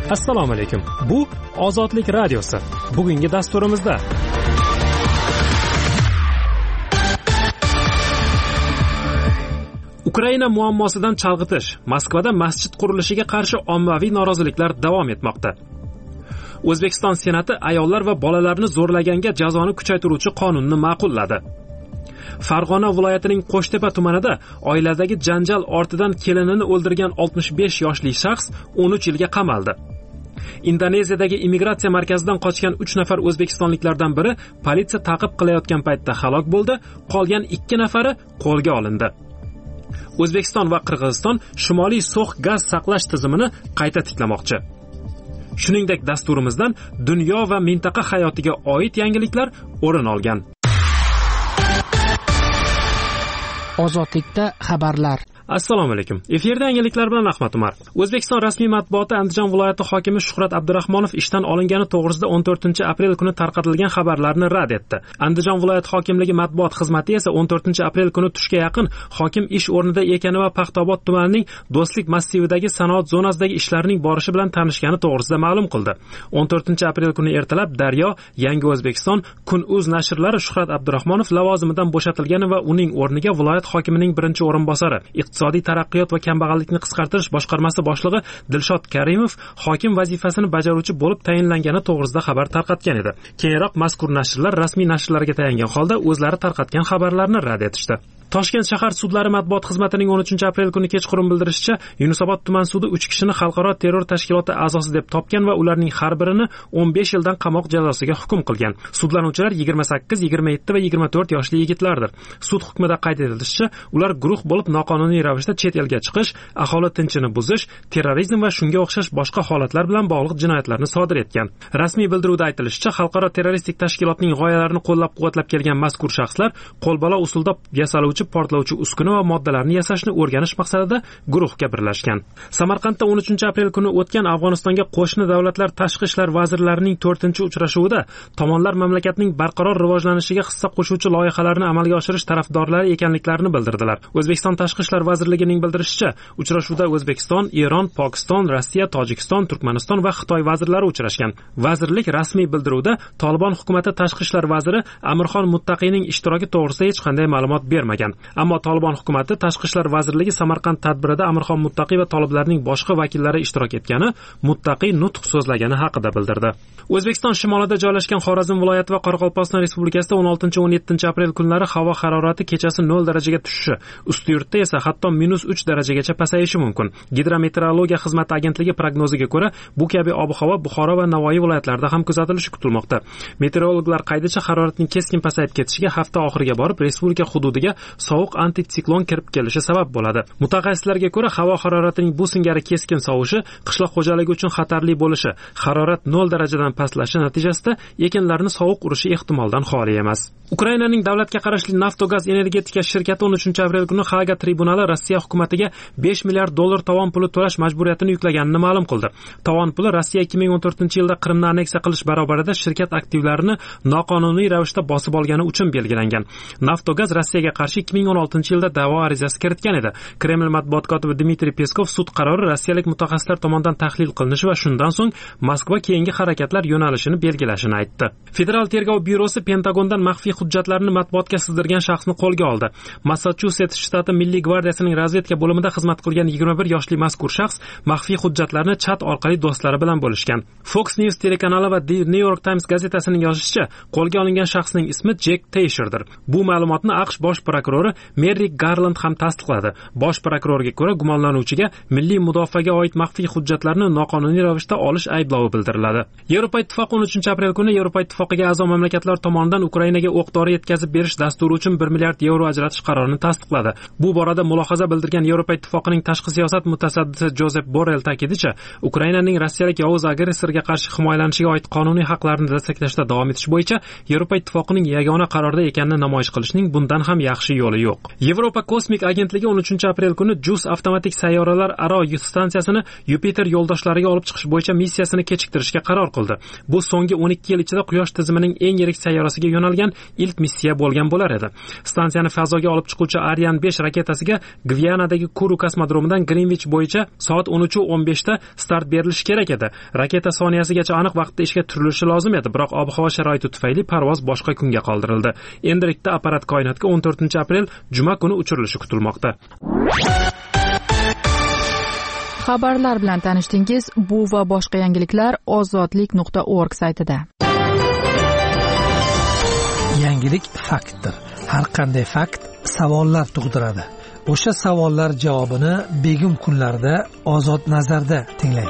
Assalomu alaykum. Bu Ozodlik radiosi. Bugungi dasturimizda Ukraina muammosidan chalg'itish, Moskvada masjid qurilishiga qarshi ommaviy noroziliklar davom etmoqda. O'zbekiston Senati ayollar va bolalarni zo'rlaganga jazoni kuchaytiruvchi qonunni ma'qulladi. Farg'ona viloyatining Qo'shtepa tumanida oiladagi janjal ortidan kelinini o'ldirgan 65 yoshli shaxs 13 yilga qamaldi. Indoneziyadagi immigratsiya markazidan qochgan 3 nafar o'zbekistonliklardan biri politsiya ta'qib qilayotgan paytda halok bo'ldi, qolgan 2 nafari qo'lga olindi. O'zbekiston va Qirg'iziston Shimoliy so'x gaz saqlash tizimini qayta tiklamoqchi. Shuningdek, dasturimizdan dunyo va mintaqa hayotiga oid yangiliklar o'rin olgan. Ozodlikda xabarlar. Assalomu alaykum. Efirda yangiliklar bilan Ahmad Umar. O'zbekiston rasmiy matbuoti Andijon viloyati hokimi Shuhrat Abdurahmonov ishdan olingani to'g'risida 14-aprel kuni tarqatilgan xabarlarni rad etdi. Andijon viloyati hokimligi matbuot xizmati esa 14-aprel kuni tushga yaqin hokim ish o'rnida ekani va Paxtaobod tumanining Do'stlik massividagi sanoat zonasidagi ishlarning borishi bilan tanishgani to'g'risida ma'lum qildi. 14-aprel kuni ertalab Daryo, Yangi O'zbekiston, Kun.uz nashrlari Shuhrat Abdurahmonov lavozimidan bo'shatilgani va uning o'rniga viloyat hokimining birinchi o'rinbosari Iqtisodiy taraqqiyot va kambag'allikni qisqartirish boshqarmasi boshlig'i Dilshod Karimov hokim vazifasini bajaruvchi bo'lib tayinlangani to'g'risida xabar tarqatgan edi. Keyinroq mazkur nashrlar rasmiy nashrlarga tayangan holda o'zlari tarqatgan xabarlarni rad etishdi. Toshkent shahar sudlari matbuot xizmatining 13-aprel kuni kechqurun bildirishicha, Yunusobod tuman sudi 3 kishini xalqaro terror tashkiloti a'zosi deb topgan va ularning har birini 15 yildan qamoq jazosiga hukm qilgan. Sudlanuvchilar 28, 27 va 24 yoshli yigitlardir. Sud hukmida qayd etilishicha, ular guruh bo'lib noqonuniy ravishda chet elga chiqish, aholi tinchini buzish, terrorizm va shunga o'xshash boshqa holatlar bilan bog'liq jinoyatlarni sodir etgan. Rasmiy bildiruvda aytilishicha, xalqaro terroristik tashkilotning g'oyalarini qo'llab-quvvatlab kelgan mazkur shaxslar qo'lbola usulda yasaluvchi portlovchi uskuna va moddalarni yasashni o'rganish maqsadida guruhga birlashgan. Samarqandda 13-aprel kuni o'tgan Afg'onistonga qo'shni davlatlar tashqi ishlar vazirlarining 4-uchrashuvida tomonlar mamlakatning barqaror rivojlanishiga hissa qo'shuvchi loyihalarni amalga oshirish tarafdorlari ekanliklarini bildirdilar. O'zbekiston Tashqi ishlar vazirligining bildirishicha, uchrashuvda O'zbekiston, Eron, Pokiston, Rossiya, Tojikiston, Turkmaniston va Xitoy vazirlari uchrashgan. Vazirlik rasmiy bildiruvda Tolibon hukumati tashqi ishlar vaziri Amirxon Muttaqiyning ishtiroki to'g'risida hech qanday ma'lumot bermagan. Ammo Tolibon hukumati Tashqi ishlar vazirligi Samarqand tadbirida Amirxon Muttaqiy va toliblarning boshqa vakillari ishtirok etgani, Muttaqiy nutq so'zlagani haqida bildirdi. O'zbekiston shimolida joylashgan Xorazm viloyati va Qoraqalpog'iston Respublikasida 16-17 aprel kunlari havo harorati kechasi 0 darajaga tushishi, ustiyurtda esa hatto -3 darajagacha pasayishi mumkin. Gidrometeorologiya xizmati agentligi prognoziga ko'ra, bu kabi ob-havo Buxoro va Navoiy viloyatlarida ham kuzatilishi kutilmoqda. Meteorologlar qaydicha haroratning keskin pasayib ketishiga hafta oxiriga borib respublika hududiga sovuq antitsiklon kirib kelishi sabab bo'ladi. Mutaxassislarga ko'ra, havo haroratining bu singari keskin sovishi qishloq xo'jaligi uchun xatarli bo'lishi, harorat 0 darajadan pastlashi natijasida ekinlarni sovuq urishi ehtimoldan xoli emas. Ukrainaning davlatga qarashli Naftogaz energetika shirkati 13-aprel kuni Haga tribunali Rossiya hukumatiga $5 milliard tovon puli to'lash majburiyatini yuklaganini ma'lum qildi. Tovon puli Rossiya 2014-yilda Qrimni anneksiya qilish barobarida shirkat aktivlarini noqonuniy ravishda bosib olgani uchun belgilangan. Naftogaz Rossiyaga qarshi 2016-yilda da'vo arizasi kiritgan edi. Kreml matbuot kotibi Dmitriy Peskov sud qarori rossiyalik mutaxassislar tomonidan tahlil qilinishi va shundan so'ng Moskva keyingi harakatlar yo'nalishini belgilashini aytdi. Federal tergov byurosi Pentagondan maxfiy hujjatlarni matbuotga sizdirgan shaxsni qo'lga oldi. Massachusets shtati Milliy gvardiyasining razvedka bo'limida xizmat qilgan 21 yoshli mazkur shaxs maxfiy hujjatlarni chat orqali do'stlari bilan bo'lishgan. Fox News telekanali va The New York Times gazetasining yozishicha, qo'lga olingan shaxsning ismi Jack Teyshirdir. Bu ma'lumotni AQSh bosh prokurori Merrick Garland ham tasdiqladi. Bosh prokurorga ko'ra, gumonlanuvchiga milliy mudofaaga oid maxfiy hujjatlarni noqonuniy ravishda olish ayblovi bildiriladi. Yevropa Ittifoqi 13-aprel kuni Yevropa Ittifoqiga a'zo mamlakatlar tomonidan Ukrainaga o'q-dori yetkazib berish dasturi uchun $1 milliard ajratish qarorini tasdiqladi. Bu borada mulohaza bildirgan Yevropa Ittifoqining tashqi siyosat mutasaddisi Josep Borrell ta'kidlashi, Ukrainaning rossiyalik yovuz agressorga qarshi himoyalanishiga oid qonuniy haqlarini destaklashda davom etish bo'yicha Yevropa Ittifoqining yagona qarorda ekanini namoyish qilishning bundan ham yaxshi yo'li yo'q. Yevropa kosmik agentligi 13-aprel kuni JUICE avtomatik sayyoralar aro stansiyasini Yupiter yo'ldoshlariga olib chiqish bo'yicha missiyasini kechiktirishga qaror qildi. Bu so'nggi 12 yil ichida Quyosh tizimining eng yirik sayyorasiga yo'nalgan ilk missiya bo'lgan bo'lar edi. Stansiyani fazoga olib chiquvchi Ariane 5 raketasiga Gvianadagi Kuru kosmodromidan Greenwich bo'yicha soat 13:15 da start berilishi kerak edi. Raketa soniyasigacha aniq vaqtda ishga turilishi lozim edi, biroq ob-havo sharoiti tufayli parvoz boshqa kunga qoldirildi. Endilikda apparat koinotga 14-aprel juma kuni uchirilishi kutilmoqda. Xabarlar bilan tanishdingiz. Bu va boshqa yangiliklar ozodlik.org saytida. Yangilik faktdir. Har qanday fakt savollar tug'diradi. O'sha savollar javobini begim kunlarda Ozod nazarda tinglang.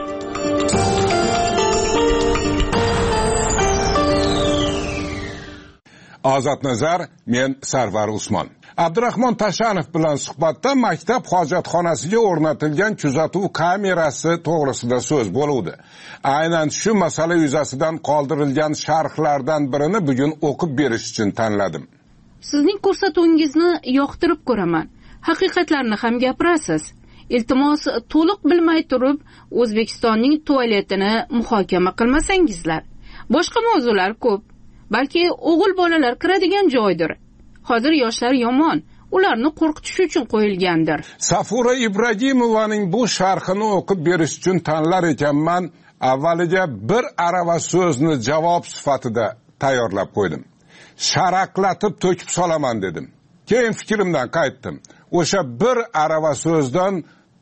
Ozod nazar, men Sarvar Usmon. Abdurahmon Tashanov bilan suhbatda maktab hojatxonasiga o'rnatilgan kuzatuv kamerasi to'g'risida so'z bo'ldi. Aynan shu masala yuzasidan qoldirilgan sharhlardan birini bugun o'qib berish uchun tanladim. Sizning ko'rsatuvingizni yoqtirib ko'raman. Haqiqatlarni ham gapirasiz. Iltimos, to'liq bilmay turib, O'zbekistonning tualetini muhokama qilmasangizlar. Boshqa mavzular ko'p. Balki o'g'il bolalar kiradigan joydir. Hozir yoshlar yomon, ularni qo'rqitish uchun qo'yilgandir. Safura Ibragimovaning bu sharhini o'qib berish uchun tanlar ekanman. Avvaliga bir arava so'zni javob sifatida tayyorlab qo'ydim. Sharaqlatib to'kib solaman dedim. Keyin fikrimdan qaytdim. O'sha bir arava so'zdan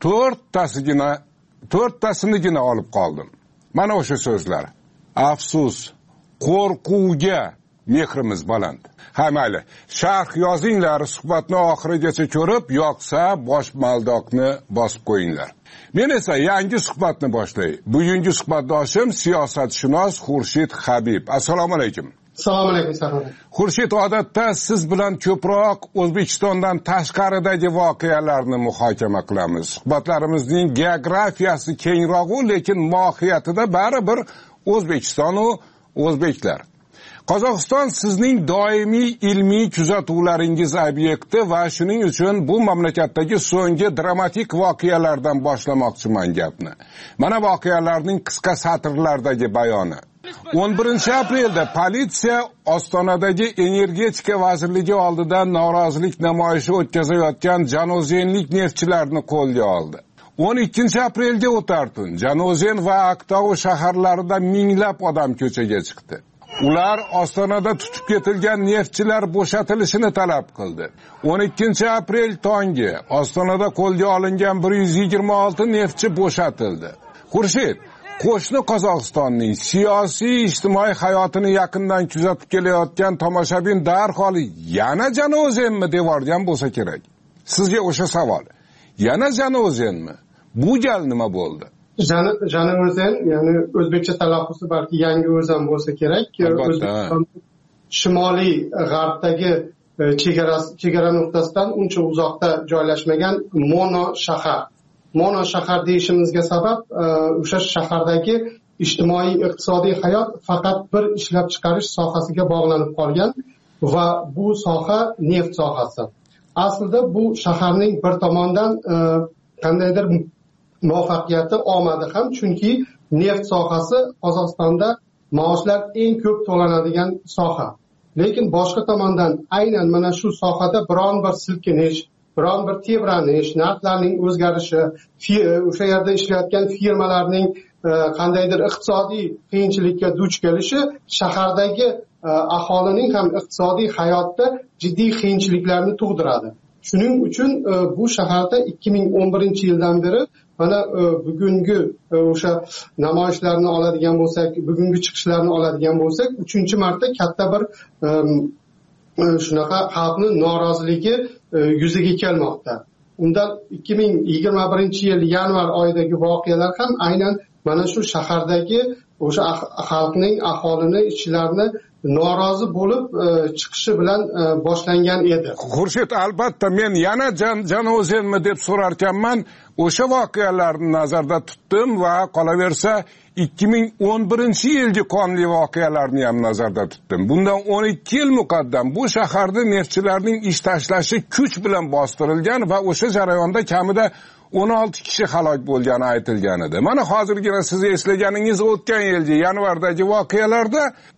to'rttasinigina olib qoldim. Mana o'sha so'zlar. Afsus, qo'rquvga mehrimiz baland. Ha mayli, sharh yozinglar, suhbatni oxirigacha ko'rib, yoqsa bosh maldoqni bosib qo'yinglar. Men esa yangi suhbatni boshlay. Bugungi suhbatdoshim siyosatshunos Xurshid Habib. Assalomu alaykum. Assalomu alaykum, Sarvar. Xurshid, odatda siz bilan ko'proq O'zbekistondan tashqaridagi voqealarni muhokama qilamiz. Suhbatlarimizning geografiyasi kengroq, lekin mohiyatida baribir O'zbekiston va o'zbeklar. Qozog'iston sizning doimiy ilmiy kuzatuvlaringiz obyekti va shuning uchun bu mamlakatdagi so'nggi dramatik voqealardan boshlamoqchiman gapni. Mana voqealarning qisqa satrlardagi bayoni. 11-aprelda politsiya Ostonadagi energetika vazirligi oldida norozilik namoyishi o'tkazayotgan janozenlik neftchilarni qo'lga oldi. 12-aprelga o'tar tun Janozen va Aktau shaharlarida minglab odam ko'chaga chiqdi. Ular Ostonada tutib ketilgan neftchilar bo'shatilishini talab qildi. 12-aprel tongi Ostonada qo'lga olingan 126 neftchi bo'shatildi. Xurshid, qo'shni Qozog'istonning siyosiy ijtimoiy hayotini yaqindan kuzatib kelayotgan tomoshabin darhol yana Janozenmi devorgan bo'lsa kerak. Sizga o'sha savol. Yana Janozenmi? Bu gal nima bo'ldi? Janozen, ya'ni o'zbekcha talaffuzi balki yangi o'zan bo'lsa kerak. O'zbekiston shimoliy g'arbdagi chegara nuqtasidan uncha uzoqda joylashmagan mono shahar deyishimizga sabab o'sha shahardagi ijtimoiy iqtisodiy hayot faqat bir ishlab chiqarish sohasiga bog'lanib qolgan va bu soha neft sohasi. Aslida bu shaharning bir tomondan qandaydir muvaffaqiyati omadi ham, chunki neft sohasi Qozog'istonda maoshlar eng ko'p to'lanadigan soha. Lekin boshqa tomondan aynan mana shu sohada biron bir silkinish, biron bir tebranish, narxlarning o'zgarishi, o'sha yerda ishlayotgan firmalarning qandaydir iqtisodiy qiyinchilikka duch kelishi shahardagi aholining ham iqtisodiy hayotda jiddiy qiyinchiliklarni tug'diradi. Shuning uchun bu shaharda 2011-yildan beri mana bugungi o'sha namoyishlarni oladigan bo'lsak, bugungi chiqishlarni oladigan bo'lsak, 3-marta katta bir shunaqa xalqning noroziligi yuzaga kelmoqda. Undan 2021-yil yanvar oyidagi voqealar ham aynan mana shu shahardagi o'sha xalqning, aholini, ishchilarni norozi bo'lib chiqishi bilan boshlangan edi. Xurshid, albatta men yana Janozenmi deb so'rar ekanman. O'sha voqealarni nazarda tutdim va qolaversa 2011-yilgi qonli voqealarni ham nazarda tutdim. Bundan 12 yil muqaddam bu shaharda neftchilarning ish tashlashi kuch bilan bostirilgan va o'sha jarayonda kamida 16 kishi halok bo'lgani aytilgan edi. Mana hozirgina siz eslaganingiz o'tgan yilgi yanvardagi voqealarda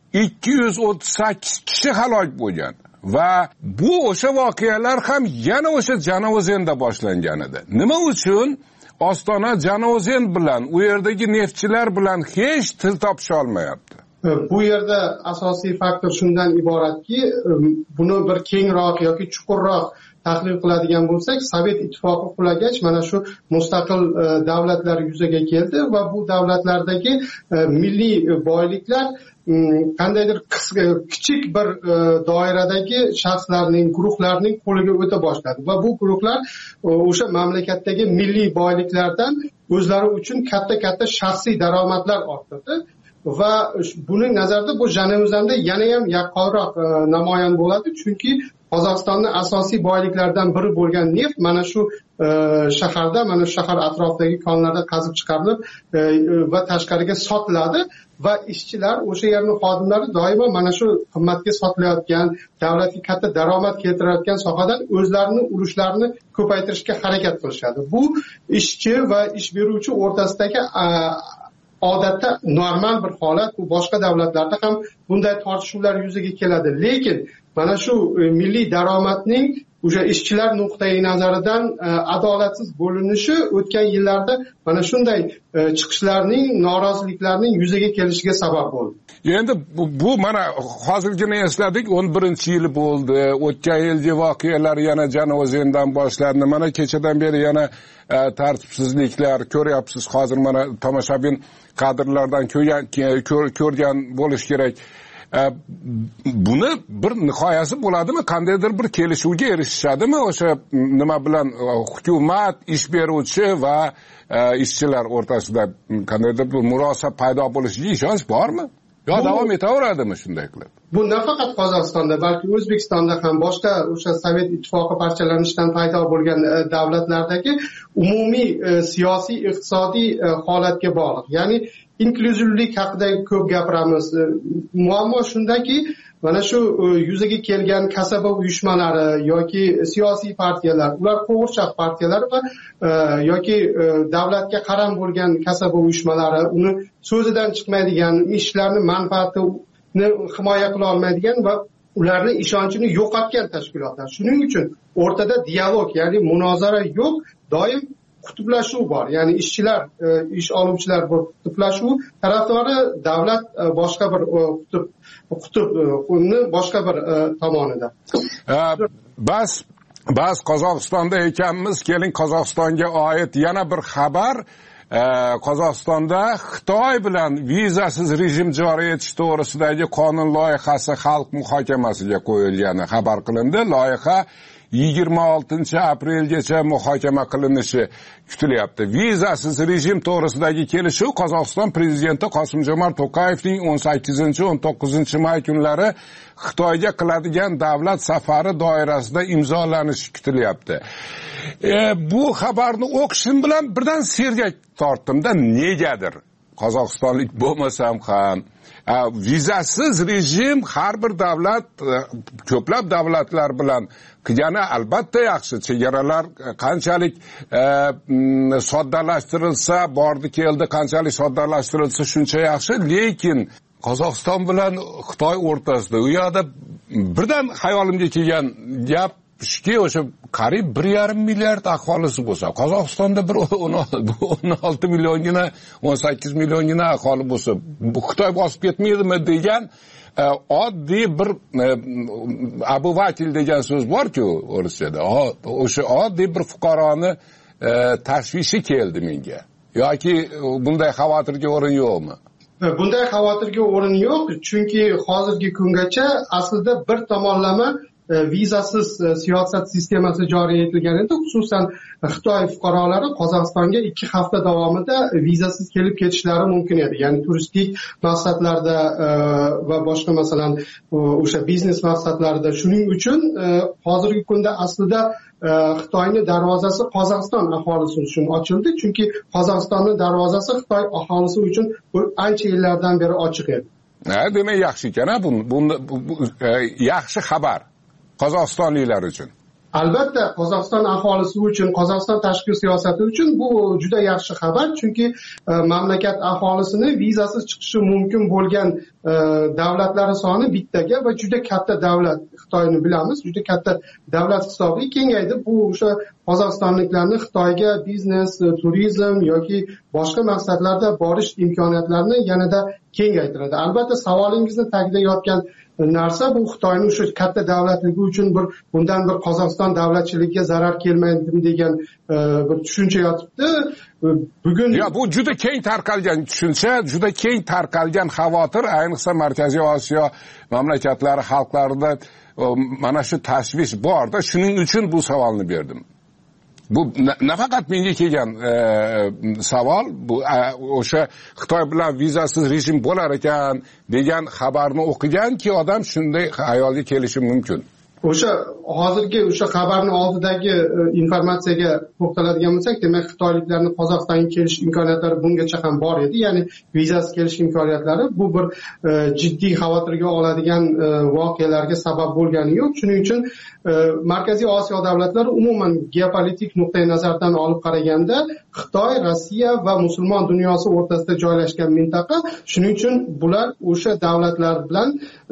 238 kishi halok bo'lgan. Va bu o'sha voqealar ham yana o'sha Janavozenda boshlangan edi. Nima uchun Ostona Janavozen bilan u yerdagi neftchilar bilan hech til topisha olmayapti? Bu yerda asosiy faktor shundan iboratki, buni bir kengroq yoki chuqurroq tahlil qiladigan bo'lsak, Sovet ittifoqi qulagach mana shu mustaqil davlatlar yuzaga keldi va bu davlatlardagi milliy boyliklar qandaydir kichik bir doiradagi shaxslarning, guruhlarning qo'liga o'ta boshladi va bu guruhlar o'sha mamlakatdagi milliy boyliklardan o'zlari uchun katta shaxsiy daromadlar orttirdi. Va buning nazarda bu Janavozenda yana ham yaqqolroq namoyon bo'ladi, chunki Qozog'istonning asosiy boyliklaridan biri bo'lgan neft mana shu shaharda, mana shu shahar atrofidagi konlarda qazib chiqarilib va tashqariga sotiladi va ishchilar, o'sha yerning xodimlari doimo mana shu qimmatga sotilayotgan, davlatga katta daromad keltirayotgan sohadan o'zlarining ulushlarini ko'paytirishga harakat qilishadi. Bu ishchi va ish beruvchi o'rtasidagi odatda normal bir holat. Bu boshqa davlatlarda ham bunday tortishuvlar yuzaga keladi. Lekin mana shu milliy daromadning o'sha ishchilar nuqtai nazaridan adolatsiz bo'linishi o'tgan yillarda mana shunday chiqishlarning, noroziliklarning yuzaga kelishiga sabab bo'ldi. Endi bu mana hozirgina esladik, 11-yil bo'ldi. O'tgan yilgi voqealar yana Janavozendan boshlandi. Mana kechadan beri yana tartibsizliklar ko'ryapsiz. Hozir mana tomoshabin kadrlardan ko'rgan bo'lish kerak. Buni bir nihoyasi bo'ladimi? Qandaydir bir kelishuvga erishishadimi? O'sha nima bilan hukumat, ish beruvchi va ishchilar o'rtasida qandaydir bir murosa paydo bo'lishiga ishonch bormi? Yo davom etaveradimi shunday qilib? Bu nafaqat Qozog'istonda, balki O'zbekistonda ham boshqa o'sha Sovet ittifoqi parchalanishidan paydo bo'lgan davlatlardagi umumiy siyosiy, iqtisodiy holatga bog'liq. Ya'ni inkluzivlik haqida ko'p gapiramiz. Muammo shundaki, mana shu yuzaga kelgan kasaba uyushmalari yoki siyosiy partiyalar, ular qo'g'irchoq partiyalar va yoki davlatga qaram bo'lgan kasaba uyushmalari, uni so'zidan chiqmaydigan, ishchilarning manfaatini himoya qila olmaydigan va ularni ishonchini yo'qotgan tashkilotlar. Shuning uchun o'rtada dialog, ya'ni munozara yo'q, doim qutblashuv bor. Ya'ni ishchilar, ish oluvchilar bu qutblashuv tarafdori, davlat boshqa bir qutbni boshqa bir tomonida. Bas Qozog'istonda ekanmiz. Keling, Qozog'istonga oid yana bir xabar. Qozog'istonda Xitoy bilan vizasiz rejim joriy etish to'g'risidagi qonun loyihasi xalq muhokamasiga qo'yilgani xabar qilindi. Loyiha 26 aprelgacha muhokama qilinishi kutilyapti. Vizasiz rejim to'g'risidagi kelishuv Qozog'iston prezidenti Qosim-Jomart To'qayevning 18-19 may kunlari Xitoyga qiladigan davlat safari doirasida imzolanishi kutilyapti. Bu xabarni o'qishim bilan birdan sergak tortdimda, negadir qozog'istonlik bo'lmasam ham vizasiz rejim har bir davlat, ko'plab davlatlar bilan qilgani albatta yaxshi. Chegaralar qanchalik soddalashtirilsa, bordi keldi, qanchalik soddalashtirilsa shuncha yaxshi. Lekin Qozog'iston bilan Xitoy o'rtasida u yoqda birdan hayolimga kelgan gap shuki, o'sha qariyb 1,5 milliard aholisi bo'lsa, Qozog'istonda bir 16 milliongina, 18 milliongina aholi bo'lsa, bu Xitoy bosib ketmaydimi degan oddiy bir obyvatel degan so'z bor-ku o'rischada. O'sha oddiy bir fuqaroni tashvishi keldi menga. Yoki bunday xavotirga o'rin yo'qmi? Bunday xavotirga o'rin yo'q, chunki hozirgi kungacha aslida bir tomonlama vizasiz siyosat sistemasi joriy etilgan edi. Xususan Xitoy fuqarolari Qozog'istonga 2 hafta davomida vizasiz kelib ketishlari mumkin edi. Ya'ni turistik maqsadlarda va boshqa, masalan, o'sha biznes maqsadlarida. Shuning uchun hozirgi kunda aslida Xitoyning darvozasi Qozog'iston aholisi uchun ochildi, chunki Qozog'istonning darvozasi Xitoy aholisi uchun ancha yillardan beri ochiq edi. Demak yaxshi ekan, bu yaxshi xabar qozog'istonliklar uchun. Albatta, Qozog'iston aholisi uchun, Qozog'iston tashqi siyosati uchun bu juda yaxshi xabar, chunki mamlakat aholisini vizasiz chiqishi mumkin bo'lgan davlatlari soni bittaga va juda katta davlat, Xitoyni bilamiz, juda katta davlat hisobiga kengaydi. Bu o'sha qozog'istonliklarni Xitoyga biznes, turizm yoki boshqa maqsadlarda borish imkoniyatlarini yanada kengaytiradi. Albatta, savolingizni tagida yotgan narsa bu Xitoyning shu katta davlatligi uchun bundan bir Qozog'iston davlatchiligiga zarar kelmaydi degan bir tushuncha yotibdi. Bugun bu juda keng tarqalgan tushuncha, juda keng tarqalgan xavotir, ayniqsa Markaziy Osiyo mamlakatlari xalqlarida mana shu tashvish borda, shuning uchun bu savolni berdim. Bu nafaqat menga kelgan savol, bu o'sha Xitoy bilan vizasiz rejim bo'lar ekan degan xabarni o'qiganki odam shunday xayolga kelishi mumkin. O'sha hozirgi o'sha xabarni oldidagi informatsiyaga to'xtaladigan bo'lsak, demak Xitoyliklarning Qozog'istonga kelish imkoniyatlari bungacha ham bor edi, ya'ni vizasiz kelish imkoniyatlari. Bu bir jiddiy xavotirga oladigan voqealarga sabab bo'lgani yo'q. Shuning uchun Markaziy Osiyo davlatlari umuman geopolitik nuqtai nazardan olib qaraganda Xitoy, Rossiya va musulmon dunyosi o'rtasida joylashgan mintaqa. Shuning uchun bular o'sha davlatlar bilan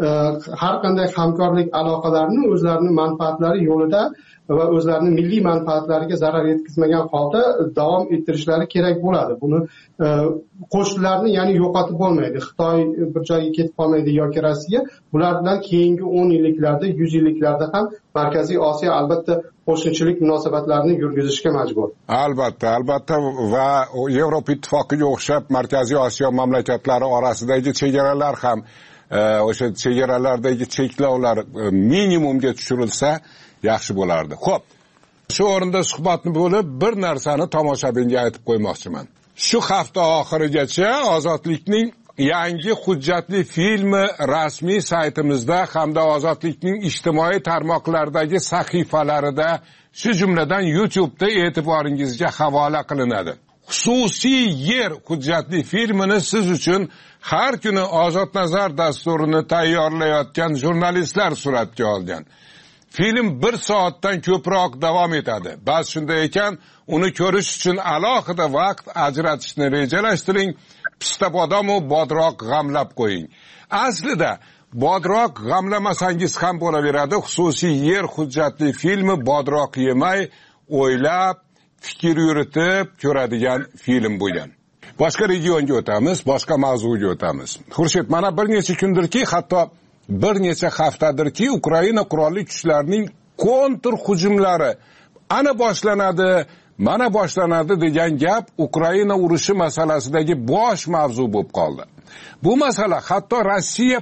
har qanday hamkorlik aloqalarini o'zlarining manfaatlari yo'lida va o'zlarining milliy manfaatlariga zarar yetkazmagan holda davom ettirishlari kerak bo'ladi. Buni qo'shnilarni ya'ni yo'qotib bo'lmaydi. Xitoy bir joyga ketib qolmaydi yoki Rossiya. Bular bilan keyingi 10 yilliklarda, 100 yilliklarda ham Markaziy Osiyo albatta qo'shnichilik munosabatlarini yurgizishga majbur. Albatta va Yevropa ittifoqiga o'xshab Markaziy Osiyo mamlakatlari orasidagi chegaralar ham o'sha chegaralardagi cheklovlar minimumga tushirilsa yaxshi bo'lardi. Xo'p, shu o'rinda suhbatni bo'lib bir narsani tomoshabinga aytib qo'ymoqchiman. Shu hafta oxirigacha Ozodlikning yangi hujjatli filmi rasmiy saytimizda hamda Ozodlikning ijtimoiy tarmoqlardagi sahifalarida, shu jumladan YouTube'da e'tiboringizga havola qilinadi. Xususiy yer hujjatli filmini siz uchun har kuni Ozod nazar dasturini tayyorlayotgan jurnalistlar suratga olgan. Film 1 soatdan ko'proq davom etadi. Ba'zi shunday ekan, uni ko'rish uchun alohida vaqt ajratishni rejalashtiring. Pista bodom va bodroq g'amlab qo'ying. Aslida bodroq g'amlamasangiz ham bo'laveradi. Xususiy yer hujjatli filmi bodroq yemay, o'ylab, fikr yuritib ko'radigan film bo'lgan. Boshqa regionga o'tamiz, boshqa mavzuga o'tamiz. Xurshid, mana bir necha kundirki, hatto bir necha haftadirki Ukraina qurolli kuchlarining kontr hujumlari ana boshlanadi, mana boshlanadi degan gap Ukraina urushi masalasidagi bosh mavzu bo'lib qoldi. Bu masala hatto Rossiya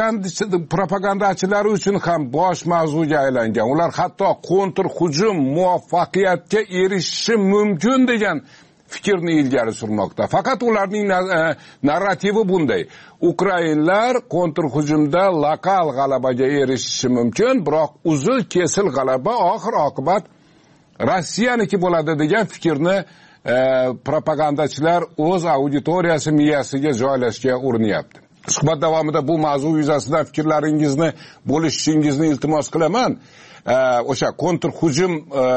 propagandachilari uchun ham bosh mavzuga aylangan. Ular hatto kontr hujum muvaffaqiyatga erishishi mumkin degan fikrni ilgari surmoqda. Faqat ularning narrativi bunday. Ukrainlar kontr hujumda lokal g'alabaga erishishi mumkin, biroq uzil kesil g'alaba oxir oqibat Rossiyaniki bo'ladi degan fikrni propagandachilar o'z auditoriyasi miyasiga joylashga urinyapti. Suhbat davomida bu mavzu yuzasidan fikrlaringizni bo'lishingizni iltimos qilaman. O'sha kontr hujum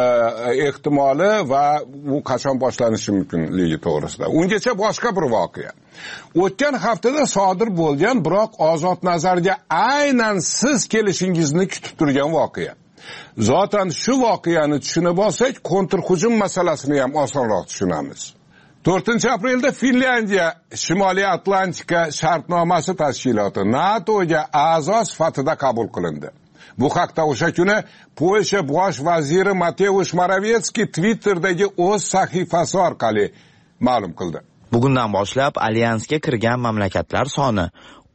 ehtimoli va u qachon boshlanishi mumkinligi to'g'risida. Ungacha boshqa bir voqea. O'tgan haftada sodir bo'lgan, biroq Ozod nazarga aynan siz kelishingizni kutib turgan voqea. Zotan shu voqeani tushunib olsak, kontr hujum masalasini ham osonroq tushunamiz. 4-aprelda Finlyandiya Shimoliy Atlantika shartnomasi tashkiloti NATOga a'zo sifatida qabul qilindi. Bu haqda o'sha kuni Polsha bosh vaziri Mateusz Moravetskiy Twitter'dagi o'z sahifasi orqali ma'lum qildi. Bugundan boshlab alyansga kirgan mamlakatlar soni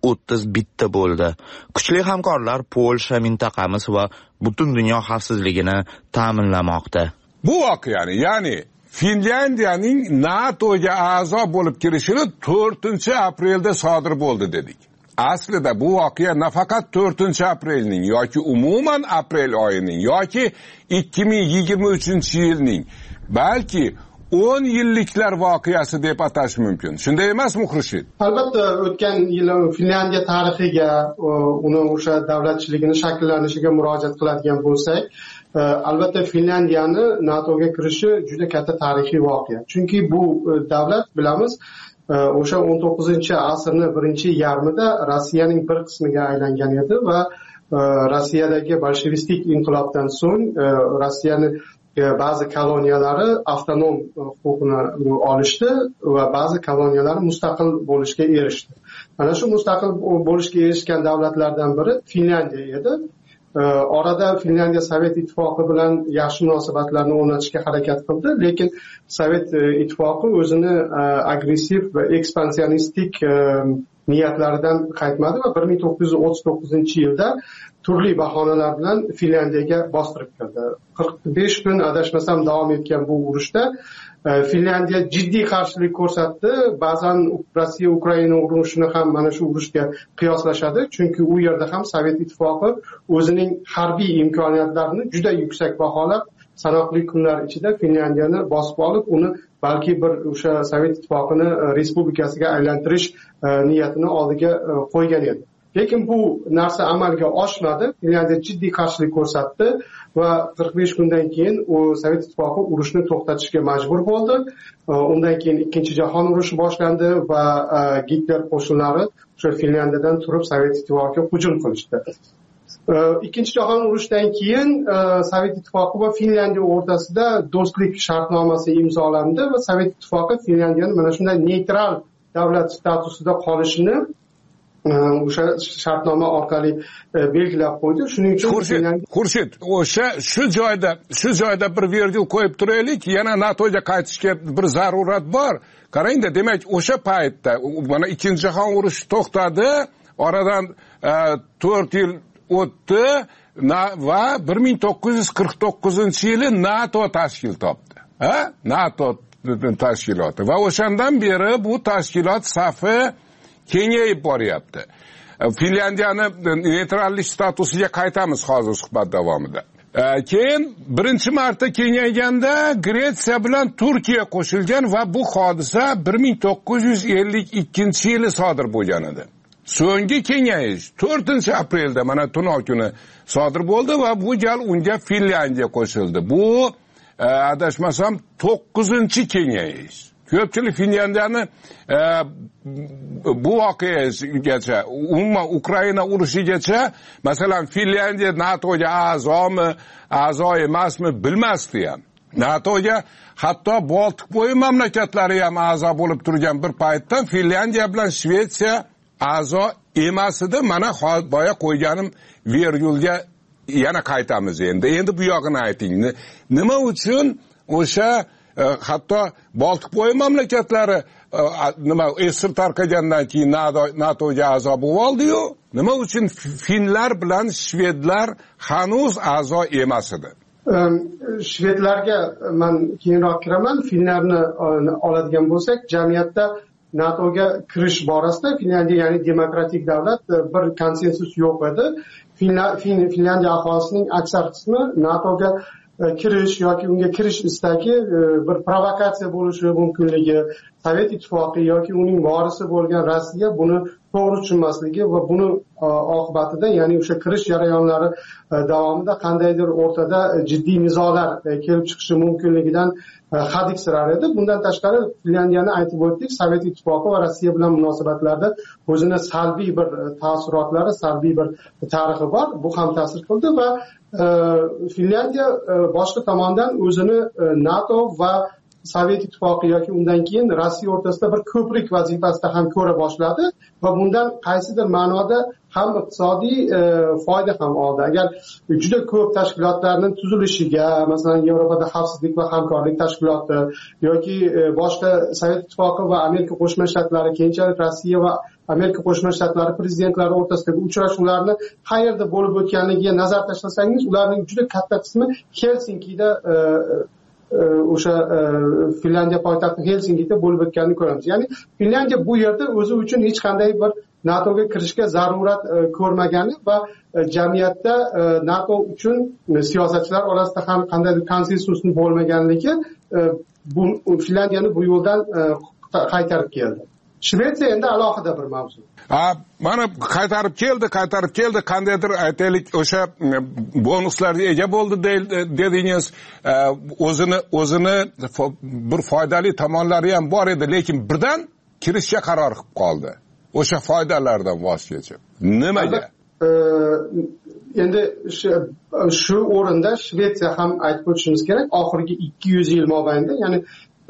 31 bo'ldi. Kuchli hamkorlar Polsha mintaqamiz va butun dunyo xavfsizligini ta'minlamoqda. Bu voqeani, ya'ni Finlyandiyaning NATOga a'zo bo'lib kirishi 4-aprelda sodir bo'ldi dedik. aslida bu voqea nafaqat 4-aprelning yoki umuman aprel oyining yoki 2023-yilning, balki 10 yilliklar voqeasi deb atash mumkin. Shunday emasmi, Xurshid? Albatta, o'tgan yil Finlyandiya tarixiga, uni o'sha davlatchiligini shakllanishiga murojaat qiladigan bo'lsak, albatta Finlyandiyani NATOga kirishi juda katta tarixiy voqea. Chunki bu davlat, bilamiz, o'sha 19-asrning birinchi yarmida Rossiyaning bir qismiga aylangan edi va Rossiyadagi bolshevistik inqilobdan so'ng Rossiyani ba'zi koloniyalari avtonom huquqini olishdi va ba'zi koloniyalari mustaqil bo'lishga erishdi. Mana shu mustaqil bo'lishga erishgan davlatlardan biri Finlyandiya edi. Orada Finlyandiya Sovet ittifoqi bilan yaxshi munosabatlarni o'rnatishga harakat qildi, lekin Sovet ittifoqi o'zini agressiv va ekspansionistik niyatlaridan qaytmadi va 1939-yilda turli bahonalar bilan Finlyandiyaga bostirib kirdi. 45 kun adashmasam davom etgan bu urushda Finlyandiya jiddiy qarshilik ko'rsatdi. Ba'zan Rossiya Ukraina urushini ham mana shu urushga qiyoslashadi, chunki u yerda ham Sovet ittifoqi o'zining harbiy imkoniyatlarini juda yuksak baholab, sanoqli kunlar ichida Finlyandiyani bosib olib, uni balki bir o'sha Sovet ittifoqini respublikasiga aylantirish niyatini oldiga qo'ygan edi. Lekin bu narsa amalga oshmadi. Finlyandiya jiddiy qarshilik ko'rsatdi va 45 kundan keyin u Sovet ittifoqi urushni to'xtatishga majbur bo'ldi. Undan keyin Ikkinchi jahon urushi boshlandi va Gitler qo'shinlari o'sha Finlyandiyadan turib Sovet ittifoqiga hujum qilishdi. Ikkinchi jahon urushidan keyin Sovet ittifoqi va Finlyandiya o'rtasida do'stlik shartnomasi imzolandi va Sovet ittifoqi Finlyandiyani mana shunday neytral davlat statusida qolishini o'sha shartnoma orqali belgilab qo'ydi. Shuning uchun Xurshid, o'sha shu joyda bir virgul qo'yib turaylik, yana NATOga qaytishga bir zarurat bor. Qarangda, demak, o'sha paytda mana Ikkinchi jahon urushi to'xtadi, oradan 4 yil o'tdi va 1949-yili NATO tashkil topdi. NATO tashkiloti va o'shandan beri bu tashkilot safi kengayib boryapti. Finlyandiyani neytrallik statusiga qaytamiz hozir suhbat davomida. Keyin birinchi marta kengayganda Gretsiya bilan Turkiya qo'shilgan va bu hodisa 1952-yili sodir bo'lgan edi. So'nggi kengayish 4-aprelda mana tunov kuni sodir bo'ldi va bu gal unga Finlyandiya qo'shildi. Bu adashmasam 9-kengayish. Ko'pchilik Finlyandiyani bu voqeagacha, umuman Ukraina urushigacha, masalan, Finlyandiya NATOga a'zomi, a'zo emasmi bilmasdi ham. NATOga hatto Boltiqbo'yi mamlakatlari ham a'zo bo'lib turgan bir paytdan Finlyandiya bilan Shvetsiya a'zo emas edi. Mana boya qo'yganim virgulga yana qaytamiz endi. Endi bu yog'ini ayting. Nima uchun o'sha hatto Boltiqbo'yi mamlakatlari esir tarqagandan keyin NATOga a'zo bo'lib oldi-yu, nima uchun finlar bilan shvedlar hanuz a'zo emas edi? Shvedlarga men keyinroq kiraman. Finlarni oladigan bo'lsak, jamiyatda NATOga kirish borasida Finlandiya, ya'ni demokratik davlat, bir konsensus yo'q edi. Finlandiya aholisining aksar qismi NATOga kirish yoki unga kirish istagi bir provokatsiya bo'lishi mumkinligi, Sovet ittifoqi yoki uning vorisi bo'lgan Rossiya buni to'g'ri tushunmasligi va buni oqibatida, ya'ni o'sha kirish jarayonlari davomida qandaydir o'rtada jiddiy nizolar kelib chiqishi mumkinligidan hadiksirar edi. Bundan tashqari Finlandiyani aytib o'tdik, Sovet ittifoqi va Rossiya bilan munosabatlarda o'zini salbiy bir ta'sirotlari, salbiy bir tarixi bor. Bu ham ta'sir qildi va Finlandiya boshqa tomondan o'zini NATO va Sovet ittifoqi yoki undan keyin Rossiya o'rtasida bir ko'prik vazifasida ham ko'ra boshladi va bundan qaysidir ma'noda ham iqtisodiy foyda ham oldi. Agar juda ko'p tashkilotlarning tuzilishiga, masalan, Yevropada xavfsizlik va hamkorlik tashkiloti yoki boshqa Sovet ittifoqi va Amerika Qo'shma Shtatlari, keyinchalik Rossiya va Amerika Qo'shma Shtatlari prezidentlari o'rtasidagi uchrashuvlarni qayerda bo'lib o'tganligiga nazar tashlasangiz, ularning juda katta qismi Helsinkida, o'sha Finlandiya poytaxti Helsinkida bo'lib o'tganini ko'ramiz. Ya'ni Finlandiya bu yerda o'zi uchun hech qanday bir NATOga kirishga zarurat ko'rmagani va jamiyatda NATO uchun siyosatchilar orasida ham qandaydir konsensusni bo'lmaganligi Finlandiyani bu yo'ldan qaytarib keldi. Shvetsiya endi alohida bir mavzu. Mana qaytarib keldi, qandaydir aytaylik o'sha bonuslarga ega bo'ldi dedingiz. O'zini bir foydali tomonlari ham bor edi, lekin birdan kirishga qaror qilib qoldi. O'sha foydalardan voz kechib. Nimaga? Endi shu o'rinda Shvetsiya ham aytib o'tishimiz kerak, oxirgi 200 yil mobaynida, ya'ni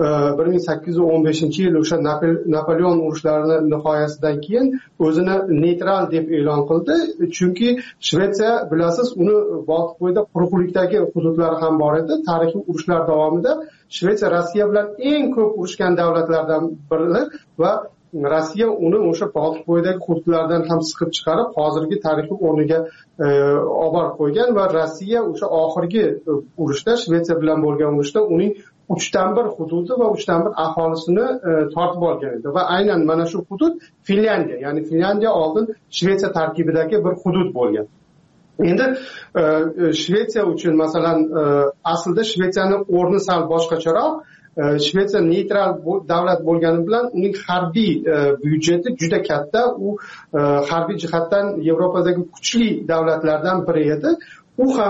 1815-yil o'sha Napoleon urushlarining nihoyasidan keyin o'zini neytral deb e'lon qildi. Chunki Shvetsiya, bilasiz, uni Boltiqbo'yida quruqlikdagi hududlari ham bor edi. Tarixiy urushlar davomida Shvetsiya Rossiya bilan eng ko'p urushgan davlatlardan biri va Rossiya uni o'sha Boltiqbo'yidagi hududlardan ham siqib chiqarib, hozirgi tarixiy o'rniga olib borib qo'ygan va Rossiya o'sha oxirgi urushda, Shvetsiya bilan bo'lgan urushda uning 3/1 hududi va 3/1 aholisini tortib olgan edi va aynan mana shu hudud Finlandiya, ya'ni Finlandiya oldin Shvetsiya tarkibidagi bir hudud bo'lgan. Endi Shvetsiya uchun masalan aslida Shvetsiyaning o'rni sal boshqacharoq. Shvetsiya neytral davlat bo'lgani bilan uning harbiy byudjeti juda katta. U harbiy jihatdan Yevropadagi kuchli davlatlardan biri edi. U ham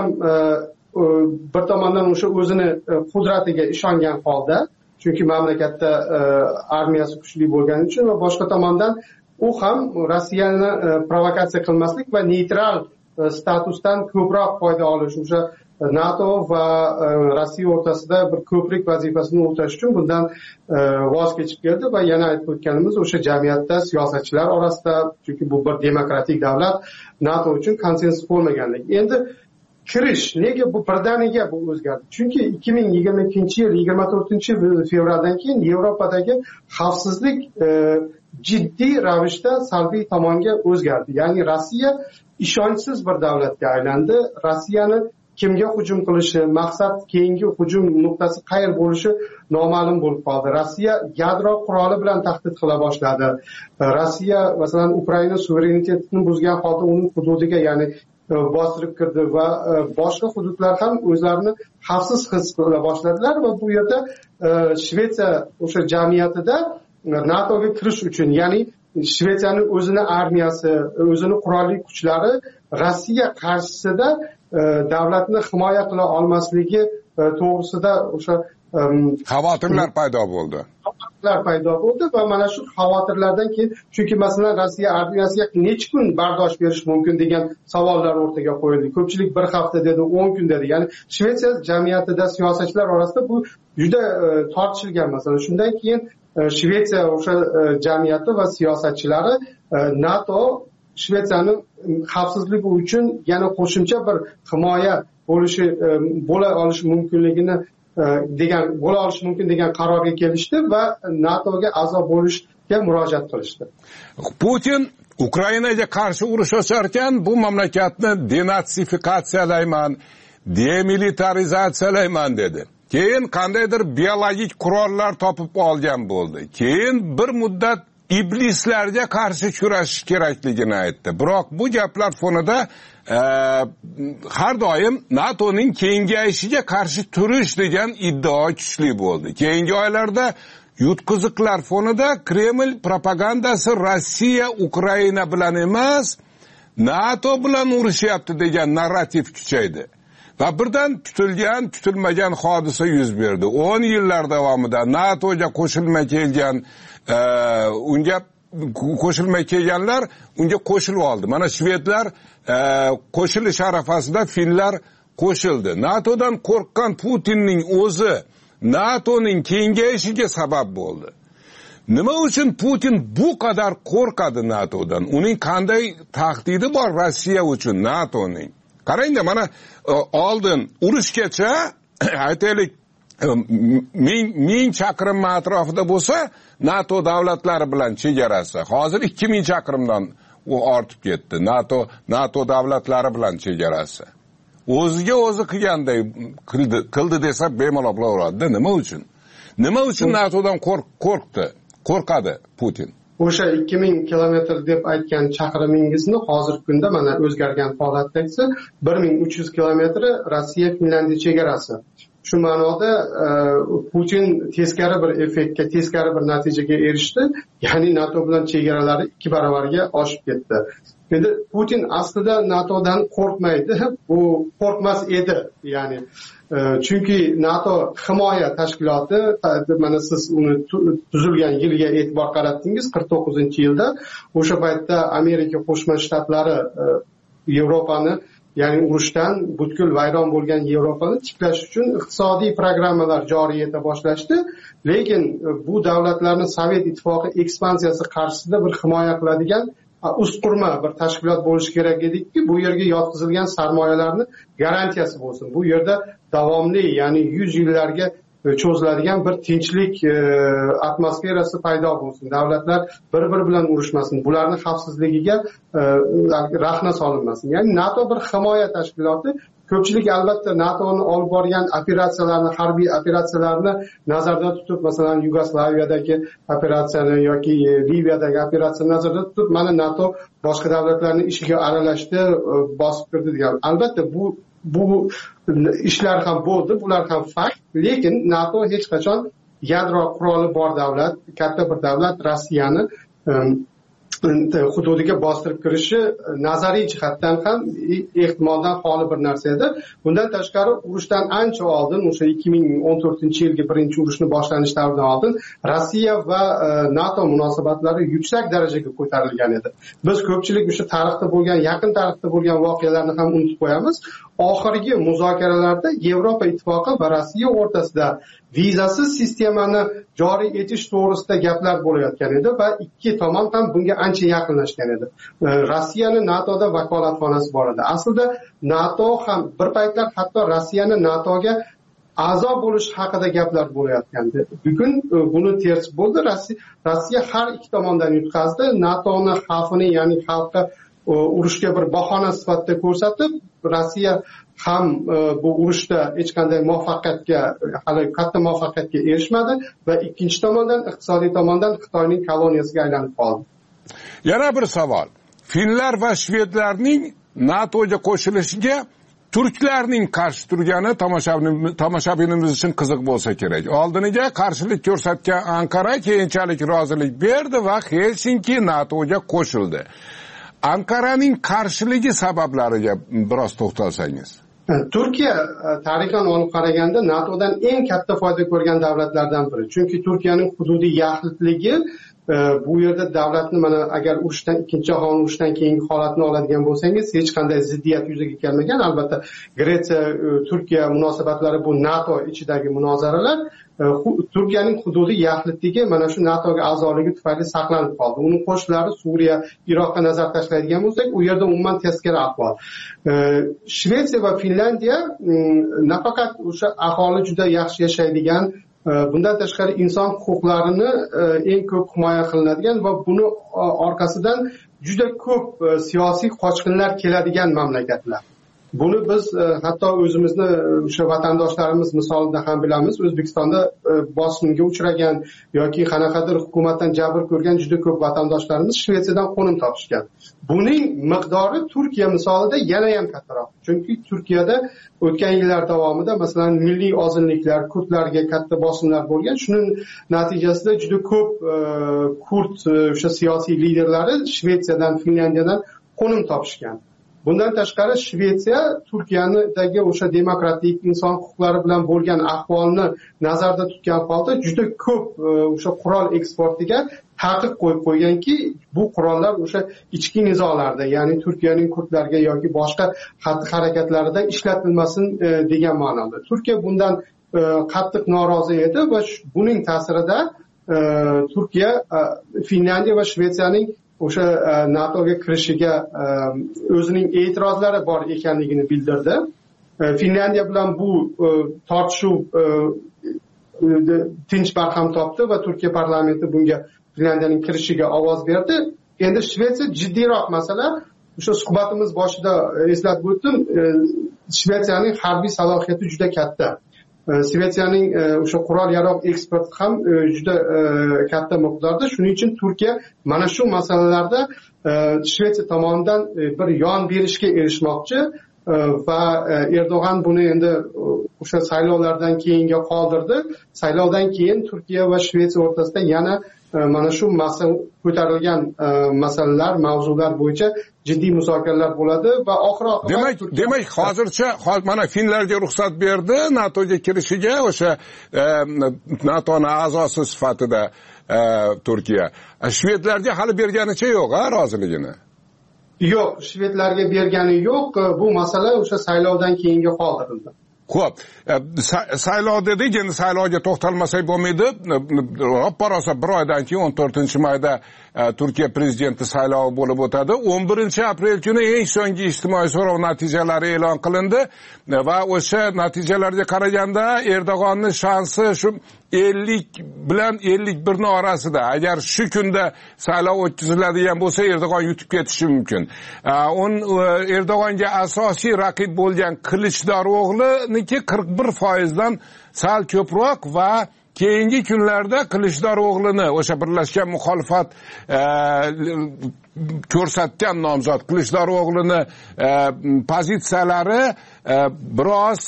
bir tomondan o'sha o'zini qudratiga ishongan holda, chunki mamlakatda armiyasi kuchli bo'lgani uchun, va boshqa tomondan u ham Rossiyani provokatsiya qilmaslik va neytral statusdan ko'proq foyda olish, o'sha NATO va Rossiya o'rtasida bir ko'prik vazifasini o'tash uchun bundan voz kechib keldi va yana aytib o'tganimiz o'sha jamiyatda siyosatchilar orasida, chunki bu bir demokratik davlat, NATO uchun konsensus bo'lmaganligi. Endi kirish nega bu birdaniga bu o'zgardi? Chunki 2022-yil 24-fevraldan keyin Yevropadagi xavfsizlik jiddiy ravishda salbiy tomonga o'zgardi. Ya'ni Rossiya ishonchsiz bir davlatga aylandi. Rossiyani kimga hujum qilishi, maqsad, keyingi hujum nuqtasi qayer bo'lishi noma'lum bo'lib qoldi. Rossiya yadro quroli bilan tahdid qila boshladi. Rossiya masalan Ukraina suverenitetini buzgan holda uning hududiga, ya'ni bostirib kirdi va boshqa hududlar ham o'zlarini xavfsiz his qila boshladilar va bu yerda Shvetsiya o'sha jamiyatida NATOga kirish uchun, ya'ni Shvetsiyaning o'zini armiyasi, o'zini qurolli kuchlari Rossiya qarshisida davlatni himoya qila olmasligi to'g'risida o'sha xavotirlar paydo bo'ldi. Va mana shu xavotirlardan keyin, chunki masalan Rossiya armiyasiga necha kun bardosh berish mumkin degan savollar o'rtaga qo'yildi. Ko'pchilik bir hafta dedi, 10 kun dedi. Ya'ni Shvetsiya jamiyatida siyosatchilar orasida bu juda tortishilgan masala. Shundan keyin Shvetsiya o'sha jamiyati va siyosatchilari NATO Shvetsiyani xavfsizligi uchun yana qo'shimcha bir himoya bo'la olishi mumkin degan qarorga kelishdi va NATOga a'zo bo'lishga murojaat qilishdi. Putin Ukrainaga qarshi urush ocharkan, bu mamlakatni denatsifikatsiyalayman, demilitarizatsiyalayman dedi. Keyin qandaydir biologik qurollar topib olgan bo'ldi. Keyin bir muddat iblislarga qarshi kurashish kerakligini aytdi. Biroq bu gaplar fonida har doim NATOning kengayishiga qarshi turish degan iddao kuchli bo'ldi. Keyingi oylarda yutqiziqlar fonida Kreml propagandasi Rossiya Ukraina bilan emas, NATO bilan urushyapti degan narrativ kuchaydi. Va birdan kutilmagan hodisa yuz berdi. 10 yillar davomida NATOga qo'shilmay kelganlar unga qo'shilib oldi. Mana shvedlar qo'shilish arafasida finlar qo'shildi. NATOdan qo'rqqan Putinning o'zi NATOning kengayishiga sabab bo'ldi. Nima uchun Putin bu qadar qo'rqadi NATOdan? Uning qanday tahdidi bor Rossiya uchun NATOning? Qarangda, mana oldin urushgacha aytaylik 1000 chaqirim atrofida bo'lsa NATO davlatlari bilan chegarasi. Hozir 2000 chaqirimdan ortib ketdi. NATO davlatlari bilan chegarasi. O'ziga o'zi qilganday qildi desa bemalol bo'laveradi. Nima uchun? Nima uchun NATOdan qo'rqadi Putin? o'sha 2000 kilometr deb aytgan chaqirimingizni hozirgi kunda mana o'zgargan holatdagisi 1300 kilometri Rossiya Finlandiya chegarasi. Shu ma'noda Putin teskari bir effektga, teskari bir natijaga erishdi. Ya'ni NATO bilan chegaralari 2 barobarga oshib ketdi. Endi Putin aslida NATOdan qo'rqmaydi, bu qo'rqmas edi. Ya'ni chunki NATO himoya tashkiloti, mana siz uni tuzilgan yilga e'tibor qaratdingiz, 49-yilda. O'sha paytda Amerika Qo'shma Shtatlari Yevropani, ya'ni urushdan butkul vayron bo'lgan Yevropani tiklash uchun iqtisodiy programmalar joriy eta boshlashdi. Lekin bu davlatlarni Sovet ittifoqi ekspansiyasi qarshisida bir himoya qiladigan usqurma bir tashkilot bo'lishi kerak ediki, bu yerga yotqizilgan sarmoyalarni garantiyasi bo'lsin. Bu yerda davomli, ya'ni 100 yillarga cho'ziladigan bir tinchlik atmosferasi paydo bo'lsin. Davlatlar bir-biri bilan urushmasin. Bularni xavfsizligiga rahna solinmasin. Ya'ni NATO bir himoya tashkiloti. Ko'pchilik albatta NATOni olib borgan operatsiyalarni, harbiy operatsiyalarni nazarda tutib, masalan, Yugoslaviyadagi operatsiyani yoki Liviyadagi operatsiyani nazarda tutib, mana NATO boshqa davlatlarning ishiga aralashdi, bosib kirdi degan. Albatta bu ishlar ham bo'ldi, bular ham fakt, lekin NATO hech qachon yadro quroli bor davlat, katta bir davlat Rossiyani hududiga bostirib kirishi nazariy jihatdan ham ehtimoldan xoli bir narsa edi. Bundan tashqari urushdan ancha oldin, o'sha 2014-yilgi birinchi urushni boshlanish davridan oldin Rossiya va NATO munosabatlari yuksak darajaga ko'tarilgan edi. Biz ko'pchilik o'sha tarixda bo'lgan, yaqin tarixda bo'lgan voqealarni ham unutib qo'yamiz. Oxirgi muzokaralarda Yevropa ittifoqi va Rossiya o'rtasida vizasiz sistemani joriy etish to'g'risida gaplar bo'layotgan edi va ikki tomon ham bunga ancha yaqinlashgan edi. Rossiyani NATOda vakolatxonasi bor edi. Aslida NATO ham bir paytlar hatto Rossiyani NATOga a'zo bo'lish haqida gaplar bo'layotgandi. Bugun buni tersi bo'ldi. Rossiya har ikki tomondan yutqazdi. NATOni xavfini, ya'ni xalqqa urushga bir bahona sifatida ko'rsatib, Rossiya ham bu urushda hech qanday hali katta muvaffaqiyatga erishmadi va ikkinchi tomondan, iqtisodiy tomondan Xitoyning koloniyasiga aylanib qoldi. Yana bir savol. Finlar va shvedlarning NATOga qo'shilishiga turklarning qarshi turgani tomoshabinimiz uchun qiziq bo'lsa kerak. Oldiniga qarshilik ko'rsatgan Anqara keyinchalik rozilik berdi va Helsinki NATOga qo'shildi. Anqaraning qarshiligi sabablariga biroz to'xtalsangiz. Turkiya tarixan olib qaraganda NATOdan eng katta foyda ko'rgan davlatlardan biri. Chunki Turkiyaning hududiy yaxlitligi bu yerda davlatni, mana agar urushdan, ikkinchi jahon urushidan keyingi holatni oladigan bo'lsangiz, hech qanday ziddiyat yuzaga kelmagan. Albatta Gretsiya Turkiya munosabatlari bu NATO ichidagi munozaralar. Turkiyaning hududiy yaxlitligi mana shu NATOga a'zoligi tufayli saqlanib qoldi. Uning qo'shinlari Suriya, Iroqqa nazar tashlaydigan bo'lsak, u yerda umuman teskari ahvol. Shvetsiya va Finlandiya nafaqat o'sha aholi juda yaxshi yashaydigan, bundan tashqari inson huquqlarini eng ko'p himoya qilinadigan va buni orqasidan juda ko'p siyosiy qochqinlar keladigan mamlakatlar. Buni biz hatto o'zimizni o'sha vatandoshlarimiz misolida ham bilamiz. O'zbekistonda bosimga uchragan yoki qanaqadir hukumatdan jabr ko'rgan juda ko'p vatandoshlarimiz Shvetsiyadan qo'nim topishgan. Buning miqdori Turkiya misolida yana ham kattaroq. Chunki Turkiyada o'tgan yillar davomida masalan milliy ozunliklar, kurdlarga katta bosimlar bo'lgan. Shuning natijasida juda ko'p kurd o'sha siyosiy liderlari Shvetsiyadan, Finlandiyadan qo'nim topishgan. Bundan tashqari Shvetsiya Turkiyadagi o'sha demokratik inson huquqlari bilan bo'lgan ahvolni nazarda tutgan holda juda ko'p o'sha qurol eksportiga taqiq qo'yib qo'yganki, bu qurollar o'sha ichki nizolarda, ya'ni Turkiyaning kurdlarga yoki boshqa harakatlarida ishlatilmasin degan ma'noda. Turkiya bundan qattiq norozi edi va buning ta'sirida Turkiya Finlandiya va Shvetsiyaning o'sha NATOga kirishiga o'zining e'tirozlari bor ekanligini bildirdi. Finlandiya bilan bu tortishuv tinch barham topdi va Turkiya parlamenti bunga Finlandiyaning kirishiga ovoz berdi. Endi Shvetsiya jiddiyroq masala. O'sha suhbatimiz boshida eslatib o'tdim, Shvetsiyaning harbiy salohiyati juda katta. Shvetsiyaning o'sha qurol yarog' eksporti ham juda katta miqdorda. Shuning uchun Turkiya mana shu masalalarda Shvetsiya tomonidan bir yon berishga erishmoqchi va Erdo'g'an buni endi o'sha saylovlardan keyinga qoldirdi. Saylovdan keyin Turkiya va Shvetsiya o'rtasida yana mana shu ko'tarilgan masalalar, mavzular bo'yicha jiddiy muzokaralar bo'ladi va demak hozircha mana Finlarga ruxsat berdi NATOga kirishiga, o'sha NATOning a'zosi sifatida Turkiya. Shvedlarga hali berganicha yo'q, roziligini. Yo'q, shvedlarga bergani yo'q. Bu masala o'sha saylovdan keyinga qoldirildi. Xo'p, saylov dedik, endi saylovga to'xtalmasak bo'lmaydi. Ro'ppa rosa bir oydan keyin 14-mayda Turkiya prezidenti saylovi bo'lib o'tadi. 11-aprel kuni eng so'nggi ijtimoiy so'rov natijalari e'lon qilindi va o'sha natijalarga qaraganda Erdo'g'onning shansi shu 50 bilan 51 ning orasida. Agar shu kunda saylov o'tkaziladigan bo'lsa, Erdo'g'on yutib ketishi mumkin. Erdo'g'onga asosiy raqib bo'lgan Qilichdaro'g'liniki 41% dan sal ko'proq va keyingi kunlarda Qilichdaro'g'lini o'sha birlashgan muxolifat ko'rsatgan nomzod Qilichdaro'g'lini pozitsiyalari biroz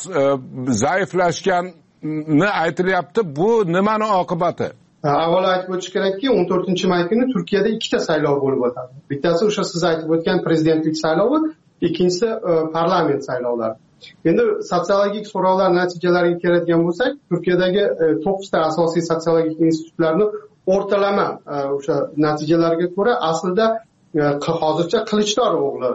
zaiflashganini aytilyapti. Bu nimani oqibati? Avvalo aytib o'tish kerakki, 14-may kuni Turkiyada ikkita saylov bo'lib o'tadi. Bittasi o'sha siz aytib o'tgan prezidentlik saylovi, ikkinchisi parlament saylovlari. Endi sotsiologik so'rovlar natijalariga keladigan bo'lsak, Turkiyadagi 9 ta asosiy sotsiologik institutlarni o'rtalama o'sha natijalarga ko'ra aslida hozircha Qilichdaro'g'li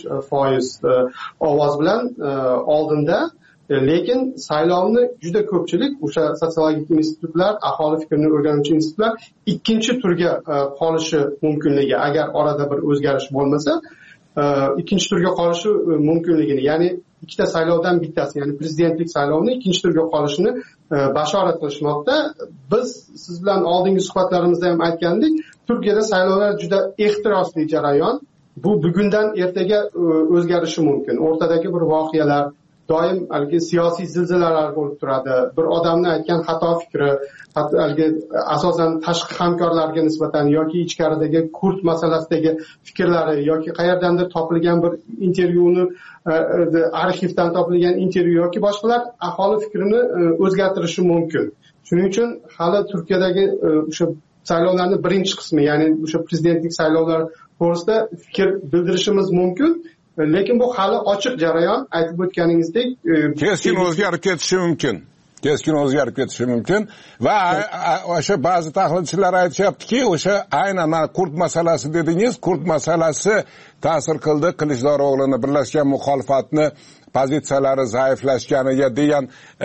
5% ovoz bilan oldinda, lekin saylovni juda ko'pchilik o'sha sotsiologik institutlar, aholi fikrini o'rganuvchi institutlar ikkinchi turga qolishi mumkinligi, agar orada bir o'zgarish bo'lmasa, ikkinchi turga qolishi mumkinligini, ya'ni ikkita saylovdan bittasi, ya'ni prezidentlik saylovini ikkinchi turga qolishini bashorat qilishmoqda. Biz siz bilan oldingi suhbatlarimizda ham aytgandik, Turkiyada saylovlar juda ehtirosli jarayon. Bu bugundan ertaga o'zgarishi mumkin. O'rtadagi bir voqealar, doim haligi siyosiy zilzilalar bo'lib turadi. Bir odamning aytgan xato fikri, haligi asosan tashqi hamkorlarga nisbatan yoki ichkaridagi kurd masalasidagi fikrlari yoki qayerdandir topilgan bir intervyuni, arxivdan topilgan intervyu yoki boshqalar aholi fikrini o'zgartirishi mumkin. Shuning uchun hali Turkiyadagi o'sha saylovlarning birinchi qismi, ya'ni o'sha prezidentlik saylovlari to'g'risida fikr bildirishimiz mumkin. Lekin bu hali ochiq jarayon, aytib o'tganingizdek, keskin o'zgarib ketishi mumkin. Keskin o'zgarib ketishi mumkin va o'sha ba'zi tahlilchilar aytishyaptiki, o'sha aynan kurd masalasi dedingiz, kurd masalasi ta'sir qildi Qilichdaro'g'lini, birlashgan muxolifatni pozitsiyalari zaiflashganiga degan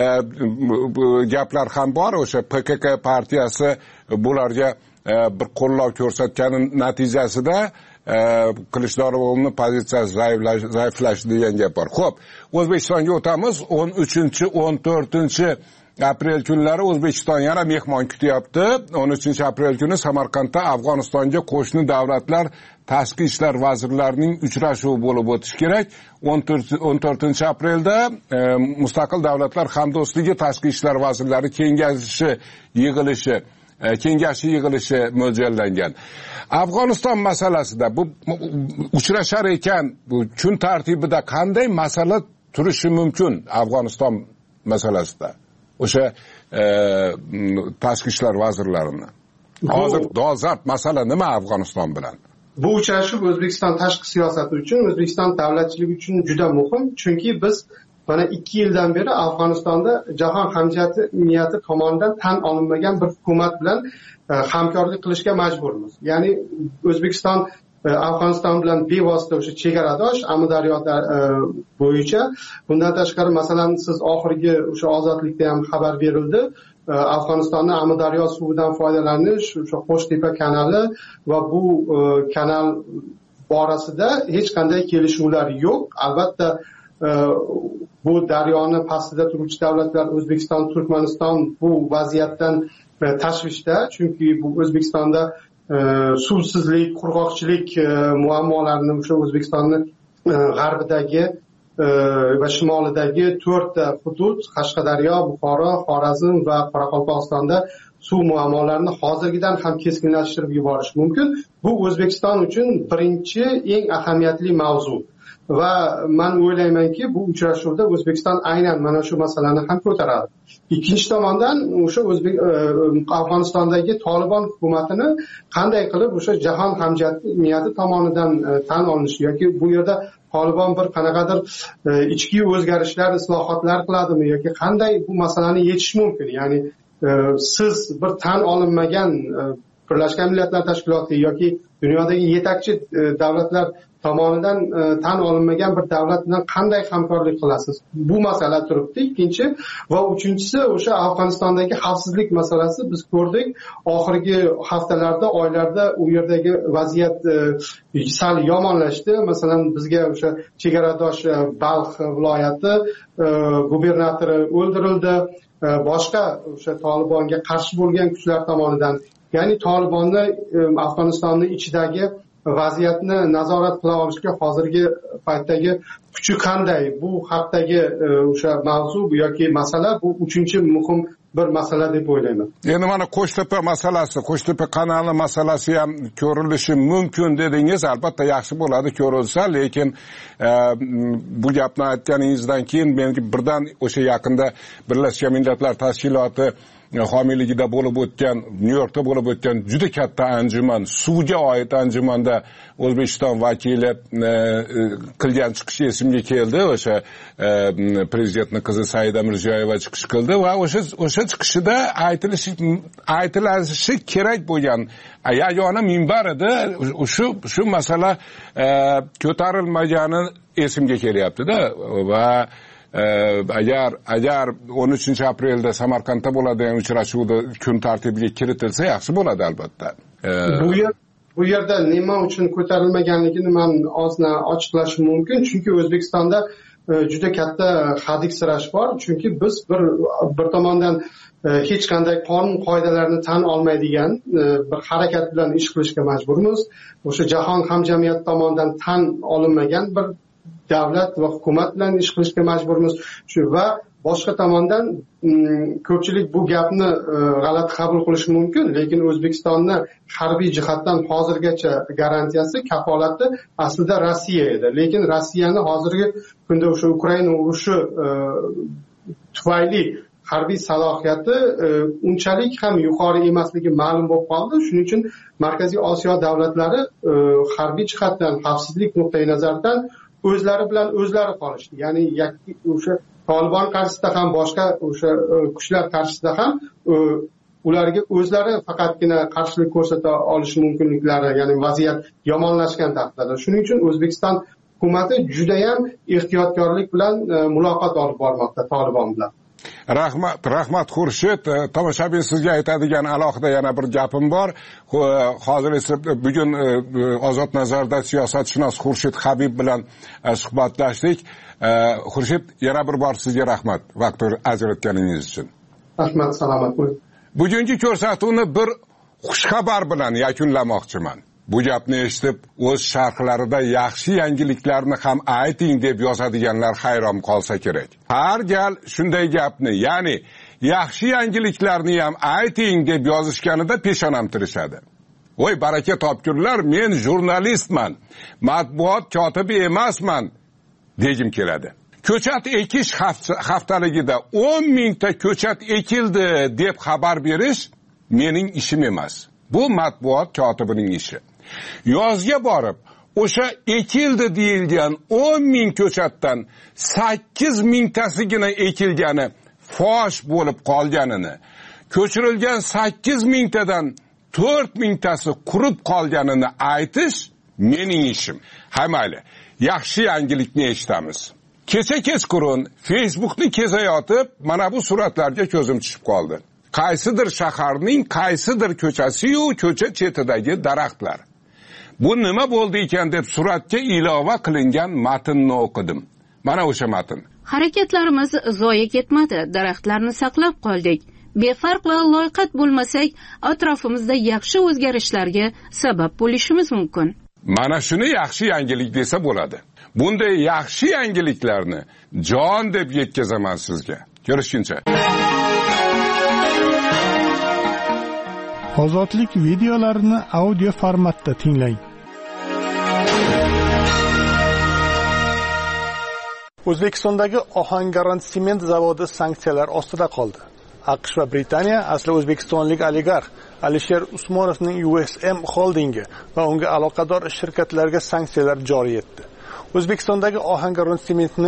gaplar ham bor. O'sha PKK partiyasi bularga bir qo'llov ko'rsatgani natijasida Qilichdaro'g'lini pozitsiyasi zaiflashdi degan gap bor. Xo'p, O'zbekistonga o'tamiz. 13-14 aprel kunlari O'zbekiston yana mehmon kutyapti. 13-aprel kuni Samarqandda Afg'onistonga qo'shni davlatlar tashqi ishlar vazirlarining uchrashuvi bo'lib o'tishi kerak. 14-aprelda Mustaqil davlatlar hamdo'stligi tashqi ishlar vazirlari kengashi yig'ilishi mo'ljallangan. Afg'oniston masalasida bu uchrashar ekan, bu kun tartibida qanday masala turishi mumkin Afg'oniston masalasida? O'sha tashqi ishlar vazirlarini. Hozir dolzarb masala nima Afg'oniston bilan? Bu uchrashuv O'zbekiston tashqi siyosati uchun, O'zbekiston davlatchiligi uchun juda muhim, chunki biz mana 2 yildan beri Afg'onistonda jahon hamjamiyati tomonidan tan olinmagan bir hukumat bilan hamkorlik qilishga majburmiz. Ya'ni O'zbekiston Afg'oniston bilan bevosita o'sha chegaradosh Amudaryo bo'yicha. Bundan tashqari, masalan, siz oxirgi o'sha ozodlikda ham xabar berildi. Afg'onistonning Amudaryo suvidan foydalanish, o'sha Qo'shtepa kanali va bu kanal borasida hech qanday kelishuvlar yo'q. Albatta, bu daryoni pastida turuvchi davlatlar O'zbekiston, Turkmaniston bu vaziyatdan tashvishda, chunki bu O'zbekistonda suvsizlik, qurg'oqchilik muammolarini o'sha O'zbekistonning g'arbidagi va shimolidagi 4 ta hudud Qashqadaryo, Buxoro, Xorazm va Qoraqalpog'istonda suv muammolarini hozirgidan ham keskinlashtirib yuborish mumkin. Bu O'zbekiston uchun birinchi eng ahamiyatli mavzu. Va men o'ylaymanki, bu uchrashuvda O'zbekiston aynan mana shu masalani ham ko'taradi. Ikkinchi tomondan o'sha Afg'onistondagi Tolibon hukumatini qanday qilib o'sha jahon hamjamiyati tomonidan tan olinishi yoki bu yerda Tolibon bir qanaqadir ichki o'zgarishlar, islohotlar qiladimi yoki qanday bu masalani yechish mumkin? Ya'ni siz bir tan olinmagan Birlashgan Millatlar Tashkiloti yoki dunyodagi yetakchi davlatlar tomonidan tan olinmagan bir davlat bilan qanday hamkorlik qilasiz? Bu masala turibdi. Ikkinchi va uchinchisi o'sha Afg'onistondagi xavfsizlik masalasi. Biz ko'rdik, oxirgi haftalarda, oylarda u yerdagi vaziyat sal yomonlashdi. Masalan, bizga o'sha chegaradosh Balx viloyati gubernatori o'ldirildi. Boshqa o'sha Tolibonga qarshi bo'lgan kuchlar tomonidan, ya'ni Tolibonni Afg'onistonning ichidagi vaziyatni nazorat qila olishga hozirgi paytdagi kuchi qanday? Bu haqdagi o'sha mavzu yoki masala bu uchinchi muhim bir masala deb o'ylayman. Endi mana Qo'shtepa masalasi, Qo'shtepa kanali masalasi ham ko'rilishi mumkin dedingiz. Albatta yaxshi bo'ladi ko'rilsa, lekin bu gapni aytganingizdan keyin menga birdan o'sha yaqinda Birlashgan Millatlar Tashkiloti homiyligida bo'lib o'tgan, Nyu-Yorkda bo'lib o'tgan juda katta anjuman, suvga oid anjumanda O'zbekiston vakili qilgan chiqishi esimga keldi. O'sha prezidentning qizi Saida Mirziyoyeva chiqish qildi va o'sha chiqishida aytilishi kerak bo'lgan yagona minbar edi. Shu masala ko'tarilmagani esimga kelyapti-da va agar 13 aprelda Samarqandda bo'ladigan uchrashuvda kun tartibiga kiritilsa yaxshi bo'ladi albatta. Bu yerda nima uchun ko'tarilmaganligini men ozgina ochiqlashim mumkin, chunki O'zbekistonda juda katta hadiksirash bor. Chunki biz bir tomondan hech qanday qonun qoidalarni tan olmaydigan bir harakat bilan ish qilishga majburmiz. O'sha jahon hamjamiyati tomonidan tan olinmagan bir davlat va hukumat bilan ish qilishga majburmiz. Va boshqa tomondan ko'pchilik bu gapni g'alati qabul qilishi mumkin, lekin O'zbekistonni harbiy jihatdan hozirgacha garantiyasi, kafolati aslida Rossiya edi. Lekin Rossiyani hozirgi kunda o'sha Ukraina urushi tufayli harbiy salohiyati unchalik ham yuqori emasligi ma'lum bo'lib qoldi. Shuning uchun Markaziy Osiyo davlatlari harbiy jihatdan, xavfsizlik nuqtai nazaridan o'zlari bilan o'zlari qolishdi. Ya'ni o'sha Tolibon qarshisida ham, boshqa o'sha kuchlar qarshisida ham ularga o'zlari faqatgina qarshilik ko'rsata olishi mumkinliklari, ya'ni vaziyat yomonlashgan taqdirda. Shuning uchun O'zbekiston hukumati juda ham ehtiyotkorlik bilan muloqot olib bormoqda Tolibon bilan. Rahmat Xurshid. Tomoshabin, sizga aytadigan alohida yana bir gapim bor. Hozir esa bugun Ozod nazarda siyosatshunos Xurshid Habib bilan suhbatlashdik. Xurshid, yana bir bor sizga rahmat vaqt ajratganingiz uchun. Rahmat, salomat bo'ling. Bugungi ko'rsatuvni bir xushxabar bilan yakunlamoqchiman. Bu gapni eshitib, o'z sharhlarida yaxshi yangiliklarni ham ayting deb yozadiganlar hayron qolsa kerak. Har gal shunday gapni, ya'ni yaxshi yangiliklarni ham ayting deb yozishganida peshonam tirishadi. Voy baraka topkurlar, men jurnalistman, matbuot kotibi emasman degim keladi. Ko'chat ekish haftaligida 10 mingta ko'chat ekildi deb xabar berish mening ishim emas. Bu matbuot kotibining ishi. Yozga borib, o'sha ekildi deyilgan 10 ming ko'chatdan 8 mingtasigina ekilgani fosh bo'lib qolganini, ko'chirilgan 8 mingtadan 4 mingtasi qurib qolganini aytish mening ishim. Ha mayli, yaxshi yangilikni eshitamiz. Kecha kechqurun Facebookni kezayotib, mana bu suratlarga ko'zim tushib qoldi. Qaysidir shaharning qaysidir ko'chasi-yu ko'cha chetidagi daraxtlar. Bu nima bo'ldi ekan deb suratga ilova qilingan matnni o'qidim. Mana o'sha matn. Harakatlarimiz zoya ketmadi, daraxtlarni saqlab qoldik. Befarq va loyqat bo'lmasak, atrofimizda yaxshi o'zgarishlarga sabab bo'lishimiz mumkin. Mana shuni yaxshi yangilik desa bo'ladi. Bunday yaxshi yangiliklarni jon deb yetkazaman sizga. Ko'rishguncha. Ozodlik videolarini audio formatda tinglang. O'zbekistondagi Ohangaron sement zavodi sanksiyalar ostida qoldi. AQSh va Britaniya asli o'zbekistonlik oligarx Alisher Usmonovning USM Holdingi va unga aloqador shirkatlarga sanksiyalar joriy etdi. O'zbekistondagi Ohangaron sementni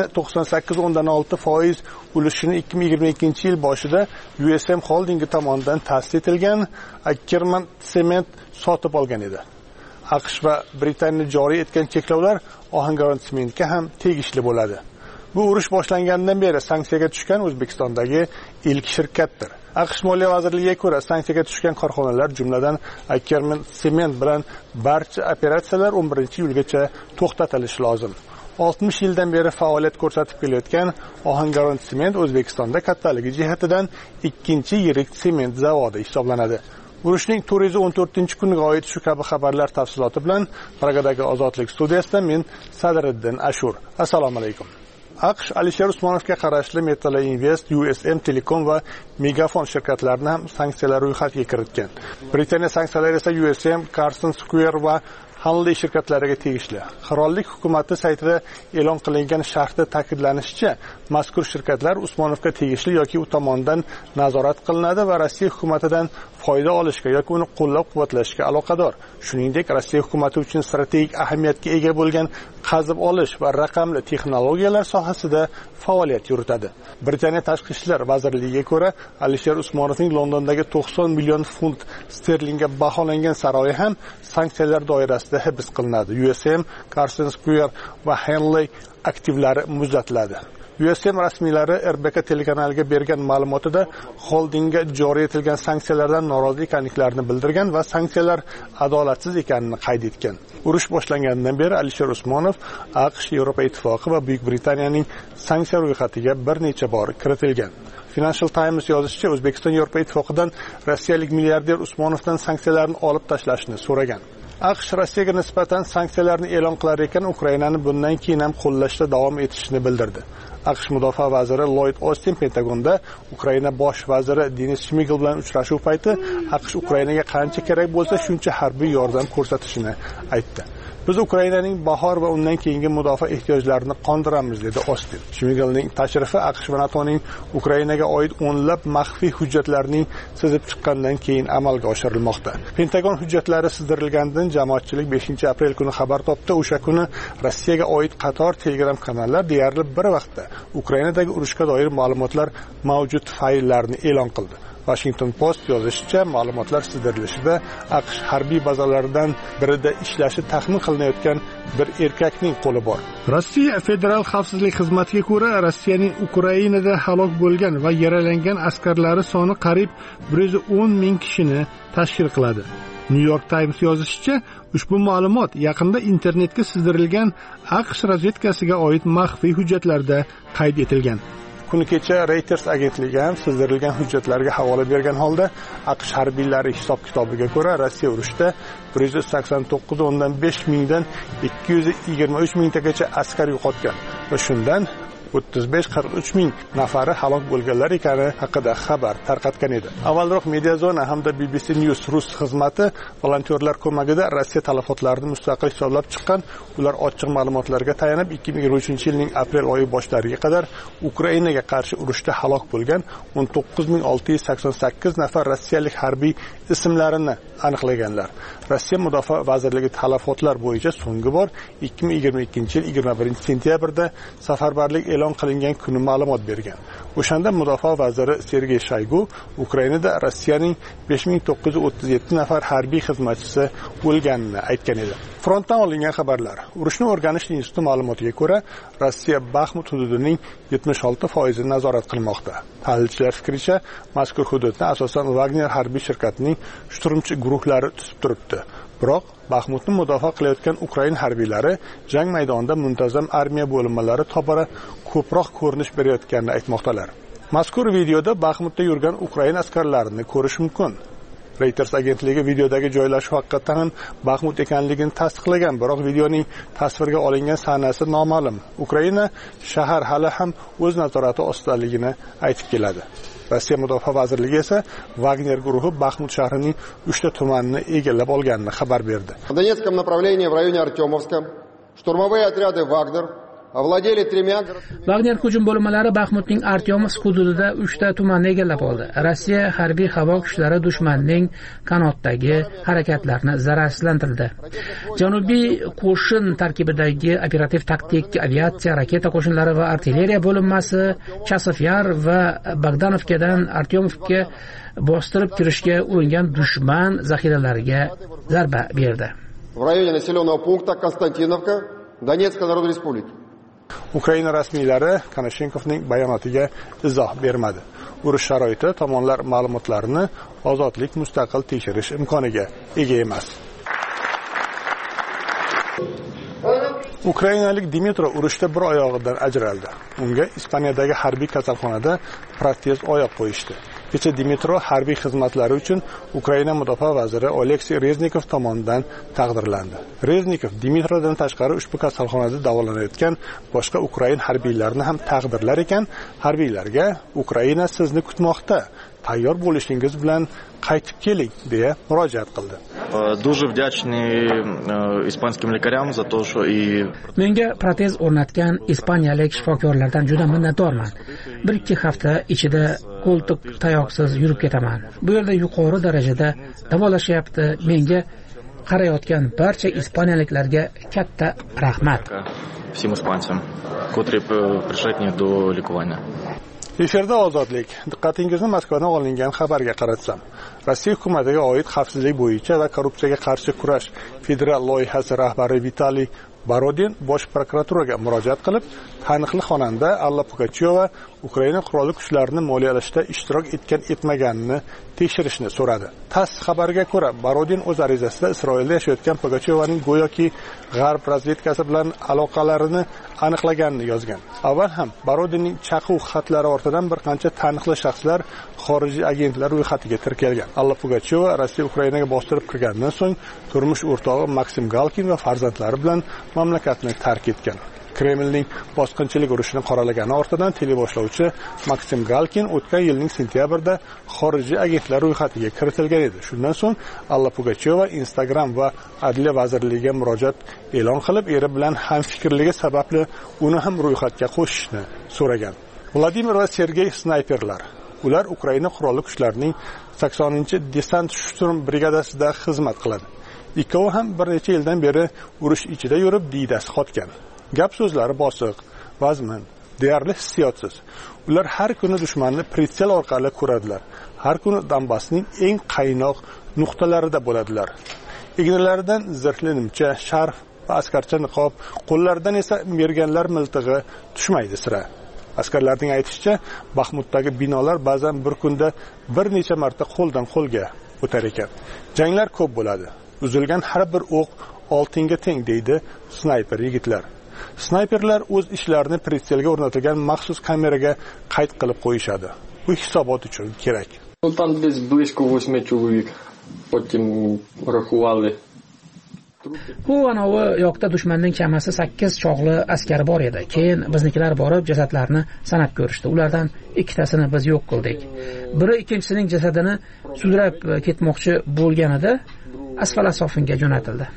98.6% ulushini 2022-yil boshida USM Holdingi tomonidan ta'sis etilgan Ackerman Cement sotib olgan edi. AQSh va Britaniya joriy etgan cheklovlar Ohangaron sementga ham tegishli bo'ladi. Bu urush boshlangandan beri sanksiyaga tushgan O'zbekistondagi ilk shirkatdir. AQSh Moliya vazirligiga ko'ra, sanksiyaga tushgan korxonalar jumladan Ackerman Cement bilan barcha operatsiyalar 11-iyulgacha to'xtatilishi lozim. 60 yildan beri faoliyat ko'rsatib kelayotgan Ohangaron Cement O'zbekistonda kattaligi jihatidan ikkinchi yirik sement zavodi hisoblanadi. Urushning 414-kuniga oid shu kabi xabarlar tafsiloti bilan Pragadagi Ozodlik studiyasida men Sadriddin Ashur. Assalomu alaykum. AQSh Alisher Usmonovga qarashli Metalo Invest, USM Telecom va Megafon shirkatlarini ham sanksiyalar ro'yxatiga kiritgan. Britaniya sanksiyalari esa USM, Carson Square va Hanley shirkatlariga tegishli. Qirollik hukumati saytida e'lon qilingan sharhda ta'kidlanishicha, mazkur shirkatlar Usmonovga tegishli yoki u tomonidan nazorat qilinadi va Rossiya hukumatidan foyda olishga yoki uni qo'llab-quvvatlashga aloqador. Shuningdek, Rossiya hukumati uchun strategik ahamiyatga ega bo'lgan qazib olish va raqamli texnologiyalar sohasida faoliyat yuritadi. Britaniya Tashqi ishlar vazirligiga ko'ra, Alisher Usmonovning Londondagi 90 million funt sterlingga baholangan saroyi ham sanksiyalar doirasida hibs qilinadi. USM, Carson Square va Hanley aktivlari muzlatiladi. USM rasmiylari RBK telekanaliga bergan ma'lumotida holdingga joriy etilgan sanksiyalardan norozi ekanliklarini bildirgan va sanksiyalar adolatsiz ekanini qayd etgan. Urush boshlanganidan beri Alisher Usmonov AQSh, Yevropa Ittifoqi va Buyuk Britaniyaning sanksiya ro'yxatiga bir necha bor kiritilgan. Financial Times yozishicha, O'zbekiston Yevropa Ittifoqidan rossiyalik milliarder Usmonovdan sanksiyalarni olib tashlashni so'ragan. AQSh Rossiyaga nisbatan sanksiyalarni e'lon qilar ekan, Ukrainani bundan keyin ham qo'llashda davom etishini bildirdi. AQSh mudofaa vaziri Lloyd Austin Pentagonda Ukraina bosh vaziri Denis Shmigel bilan uchrashuv payti AQSh Ukrainaga qancha kerak bo'lsa shuncha harbiy yordam ko'rsatishini aytdi. Biz Ukrainaning bahor va undan keyingi mudofaa ehtiyojlarini qondiramiz, dedi Austin. Shmigelning tashrifi AQSh va NATOning Ukrainaga oid o'nlab maxfiy hujjatlarning sizib chiqqandan keyin amalga oshirilmoqda. Pentagon hujjatlari sizdirilgandan jamoatchilik 5-aprel kuni xabar topdi. O'sha kuni Rossiyaga oid qator Telegram kanallar deyarli bir vaqtda Ukrainadagi urushga doir ma'lumotlar mavjud fayllarni e'lon qildi. Washington Post yozishicha, ma'lumotlar sizdirilishida AQSh harbiy bazalaridan birida ishlashi taxmin qilinayotgan bir erkakning qo'li bor. Rossiya Federal xavfsizlik xizmatiga ko'ra, Rossiyaning Ukrainada halok bo'lgan va yaralangan askarlari soni qariyb 110 ming kishini tashkil qiladi. New York Times yozishicha, ushbu ma'lumot yaqinda internetga sizdirilgan AQSh razvedkasiga oid maxfiy hujjatlarda qayd etilgan. Kuni kecha Reuters agentligi ham sizdirilgan hujjatlarga havola bergan holda, AQSh harbiylari hisob-kitobiga ko'ra, Rossiya urushda 189.5 mingdan 223 mingtagacha askar yo'qotgan va shundan 35-43 ming nafari halok bo'lganlar ekani haqida xabar tarqatgan edi. Avvalroq Mediazona hamda BBC News rus xizmati volontyorlar ko'magida Rossiya talafotlarini mustaqil hisoblab chiqqan. Ular ochiq ma'lumotlarga tayanib 2023-yilning aprel oyi boshlariga qadar Ukrainaga qarshi urushda halok bo'lgan 19688 nafar rossiyalik harbiy ismlarini aniqlaganlar. Rossiya Mudofaa vazirligi talafotlar bo'yicha so'nggi bor 2022-yil 21-sentyabrda safarbarlik e'lon qilingan kuni ma'lumot bergan. O'shanda Mudofaa vaziri Sergey Shoygu Ukrainada Rossiyaning 5937 nafar harbiy xizmatchisi o'lganini aytgan edi. Frontdan olingan xabarlar. Urushni o'rganish instituti ma'lumotiga ko'ra, Rossiya Baxmut hududining 76% nazorat qilmoqda. Tahlilchilar fikricha, mazkur hududni asosan Wagner harbiy shirkatining shturmchi guruhlari tutib turibdi. Biroq Baxmutni mudofaa qilayotgan Ukraina harbiylari jang maydonida muntazam armiya bo'linmalari tobora ko'proq ko'rinish berayotganini aytmoqdalar. Mazkur videoda Baxmutda yurgan Ukraina askarlarini ko'rish mumkin. Reuters agentligi videodagi joylashuv haqiqatan ham Baxmut ekanligini tasdiqlagan, biroq videoning tasvirga olingan sahnasi noma'lum. Ukraina shahar hali ham o'z nazorati ostidaligini aytib keladi. Rossiya Mudofaa vazirligi esa Wagner guruhi Baxmut shahrining 3 ta tumanini egallab olganini xabar berdi. В Донецком направлении в районе Артемовска штурмовые отряды Wagner Wagner hujum bo'linmalari Baxmutning Artyomovsk hududida 3 ta tumanni egallab oldi. Rossiya harbiy havo kuchlari dushmanning qanotdagi harakatlarini zararsizlantirdi. Janubiy qo'shin tarkibidagi operativ taktik aviatsiya, raketa qo'shinlari va artilleriya bo'linmasi Chasofyar va Bogdanovkadan Artyomovga bostirib kirishga uringan dushman zaxiralariga zarba berdi. В районе населенного пункта Konstantinovka, Donetskая Народная Республика. Ukraina rasmiylari Konashenkovning bayonotiga izoh bermadi. Urush sharoiti tomonlar ma'lumotlarini ozodlik mustaqil tekshirish imkoniga ega emas. Ukrainalik Dimitro urushda bir oyog'idan ajraldi. Unga Ispaniyadagi harbiy kasalxonada protez oyoq qo'yishdi. Kecha Dimitro harbiy xizmatlari uchun Ukraina mudofaa vaziri Oleksiy Reznikov tomonidan taqdirlandi. Reznikov Dimitrodan tashqari ushbu kasalxonada davolanayotgan boshqa Ukrain harbiylarini ham taqdirlar ekan, harbiylarga Ukraina sizni kutmoqda, tayyor bo'lishingiz bilan qaytib keling deya murojaat qildi. Дуже вдячный испанским лекарям за то, что и Menga protez o'rnatgan ispaniyalik shifokorlardan juda minnatdorman. 1-2 hafta ichida qo'ltiq tayoqsiz yurib ketaman. Bu yerda yuqori darajada davolashyapti. Menga qarayotgan barcha ispaniyaliklarga katta rahmat. Всем испанцам, которые пришли к ней до ликования. Efirda ozodlik. Diqqatingizni Moskvadan olingan xabarga qaratsam. Rossiya hukumatiga oid xavfsizlik bo'yicha va korrupsiyaga qarshi kurash federal loyihasi rahbari Vitaliy Borodin bosh prokuraturaga murojaat qilib, taniqli xonanda Alla Pugachyova Ukraina qurolli kuchlarini moliyalashda ishtirok etmaganini tekshirishni so'radi. TASS xabariga ko'ra, Borodin o'z arizasida Isroilda yashayotgan Pugachyovaning go'yoki G'arb razvedkasi bilan aloqalarini aniqlaganini yozgan. Avval ham Borodinning chaquv xatlari ortidan bir qancha taniqli shaxslar xorijiy agentlar ro'yxatiga kiritilgan. Alla Pugachyova Rossiya Ukrainaga bostirib kirgandan so'ng turmush o'rtog'i Maksim Galkin va farzandlari bilan mamlakatni tark etgan. Kremlning bosqinchilik urushini qoralagani ortidan teleboshlovchi Maksim Galkin o'tgan yilning sentyabrida xorijiy agentlar ro'yxatiga kiritilgan edi. Shundan so'ng Alla Pugachyova Instagram va Adliya vazirligiga murojaat e'lon qilib, eri bilan hamfikrligi sababli uni ham ro'yxatga qo'shishni so'ragan. Vladimir va Sergey snayperlar. Ular Ukraina qurolli kuchlarining 80-desant shturm brigadasida xizmat qiladi. Ikkovi ham bir necha yildan beri urush ichida yurib diydasi qotgan. Gap so'zlari bosiq, vazmin, deyarli hissiyotsiz. Ular har kuni dushmanni pritsel orqali ko'radilar. Har kuni Donbassning eng qaynoq nuqtalarida bo'ladilar. Egnalaridan zirhli nimcha, sharf va askarcha niqob, qo'llaridan esa merganlar miltig'i tushmaydi sira. Askarlarning aytishicha, Baxmutdagi binolar ba'zan bir kunda bir necha marta qo'ldan qo'lga o'tar ekan. Janglar ko'p bo'ladi. Uzilgan har bir o'q oltinga teng deydi snayper yigitlar. Snayperlar o'z ishlarini pritselga o'rnatilgan maxsus kameraga qayd qilib qo'yishadi. Bu hisobot uchun kerak. Там десь близько 8 чоловік. Потім рахували. Bu anavi yoqda dushmanning chamasi 8 chog'li askari bor edi. Keyin biznikilar borib jasadlarni sanab ko'rishdi. Ulardan ikkitasini biz yo'q qildik. Biri ikkinchisining jasadini sudrab ketmoqchi bo'lganida Asfalasofinga jo'natildi.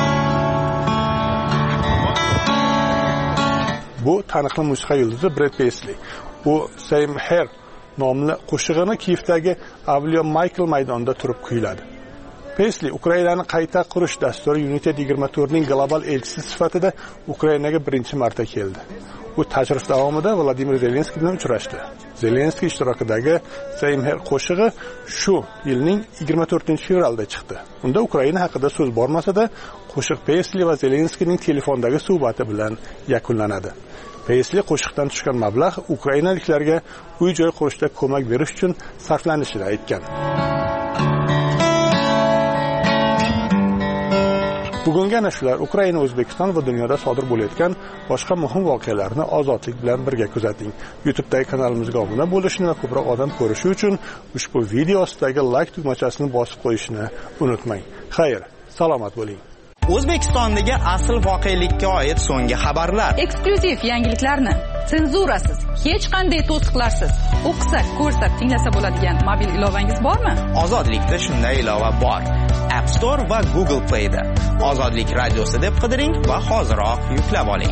Bu taniqli musiqa yulduzi Brad Paisley. U Same Hair nomli qo'shig'ini Kiyevdagi Avliyo Michael maydonida turib kuyladi. Paisley Ukrainani qayta qurish dasturi United 24 ning global elchisi sifatida Ukrainaga birinchi marta keldi. U tashrif davomida Vladimir Zelenskiy bilan uchrashdi. Zelenskiy ishtirokidagi Same Hair qo'shig'i shu yilning 24-fevralda chiqdi. Unda Ukraina haqida so'z bormasa-da, qo'shiq Paisley va Zelenskiyning telefondagi suhbati bilan yakunlanadi. Paisley qo'shiqdan tushgan mablag' ukrainaliklarga uy-joy qurishda ko'mak berish uchun sarflanishini aytgan. Bugungi ana shular Ukraina, O'zbekiston va dunyoda sodir bo'layotgan boshqa muhim voqealarni ozodlik bilan birga kuzating. YouTube'dagi kanalimizga obuna bo'lishni va ko'proq odam ko'rishi uchun ushbu video ostidagi like tugmachasini bosib qo'yishni unutmang. Xayr, salomat bo'ling. O'zbekistondagi asl voqelikka oid so'nggi xabarlar. Eksklyuziv yangiliklarni senzurasiz, hech qanday to'siqlarsiz o'qisa, ko'rsa, tinglasa bo'ladigan mobil ilovangiz bormi? Ozodlikda shunday ilova bor. App Store va Google Play da. Ozodlik radiosi deb qidiring va hoziroq yuklab oling.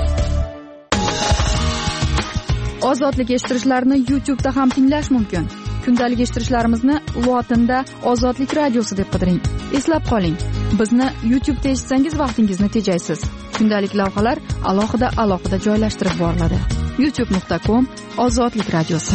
Ozodlik eshittirishlarni YouTube'da ham tinglash mumkin. Kundalik eshittirishlarimizni lotinda Ozodlik radiosi deb qidiring. Eslab qoling, bizni YouTube'da eshitsangiz vaqtingizni tejaysiz. Kundalik lavhalar alohida joylashtirib boriladi. youtube.com/Ozodlik radiosi.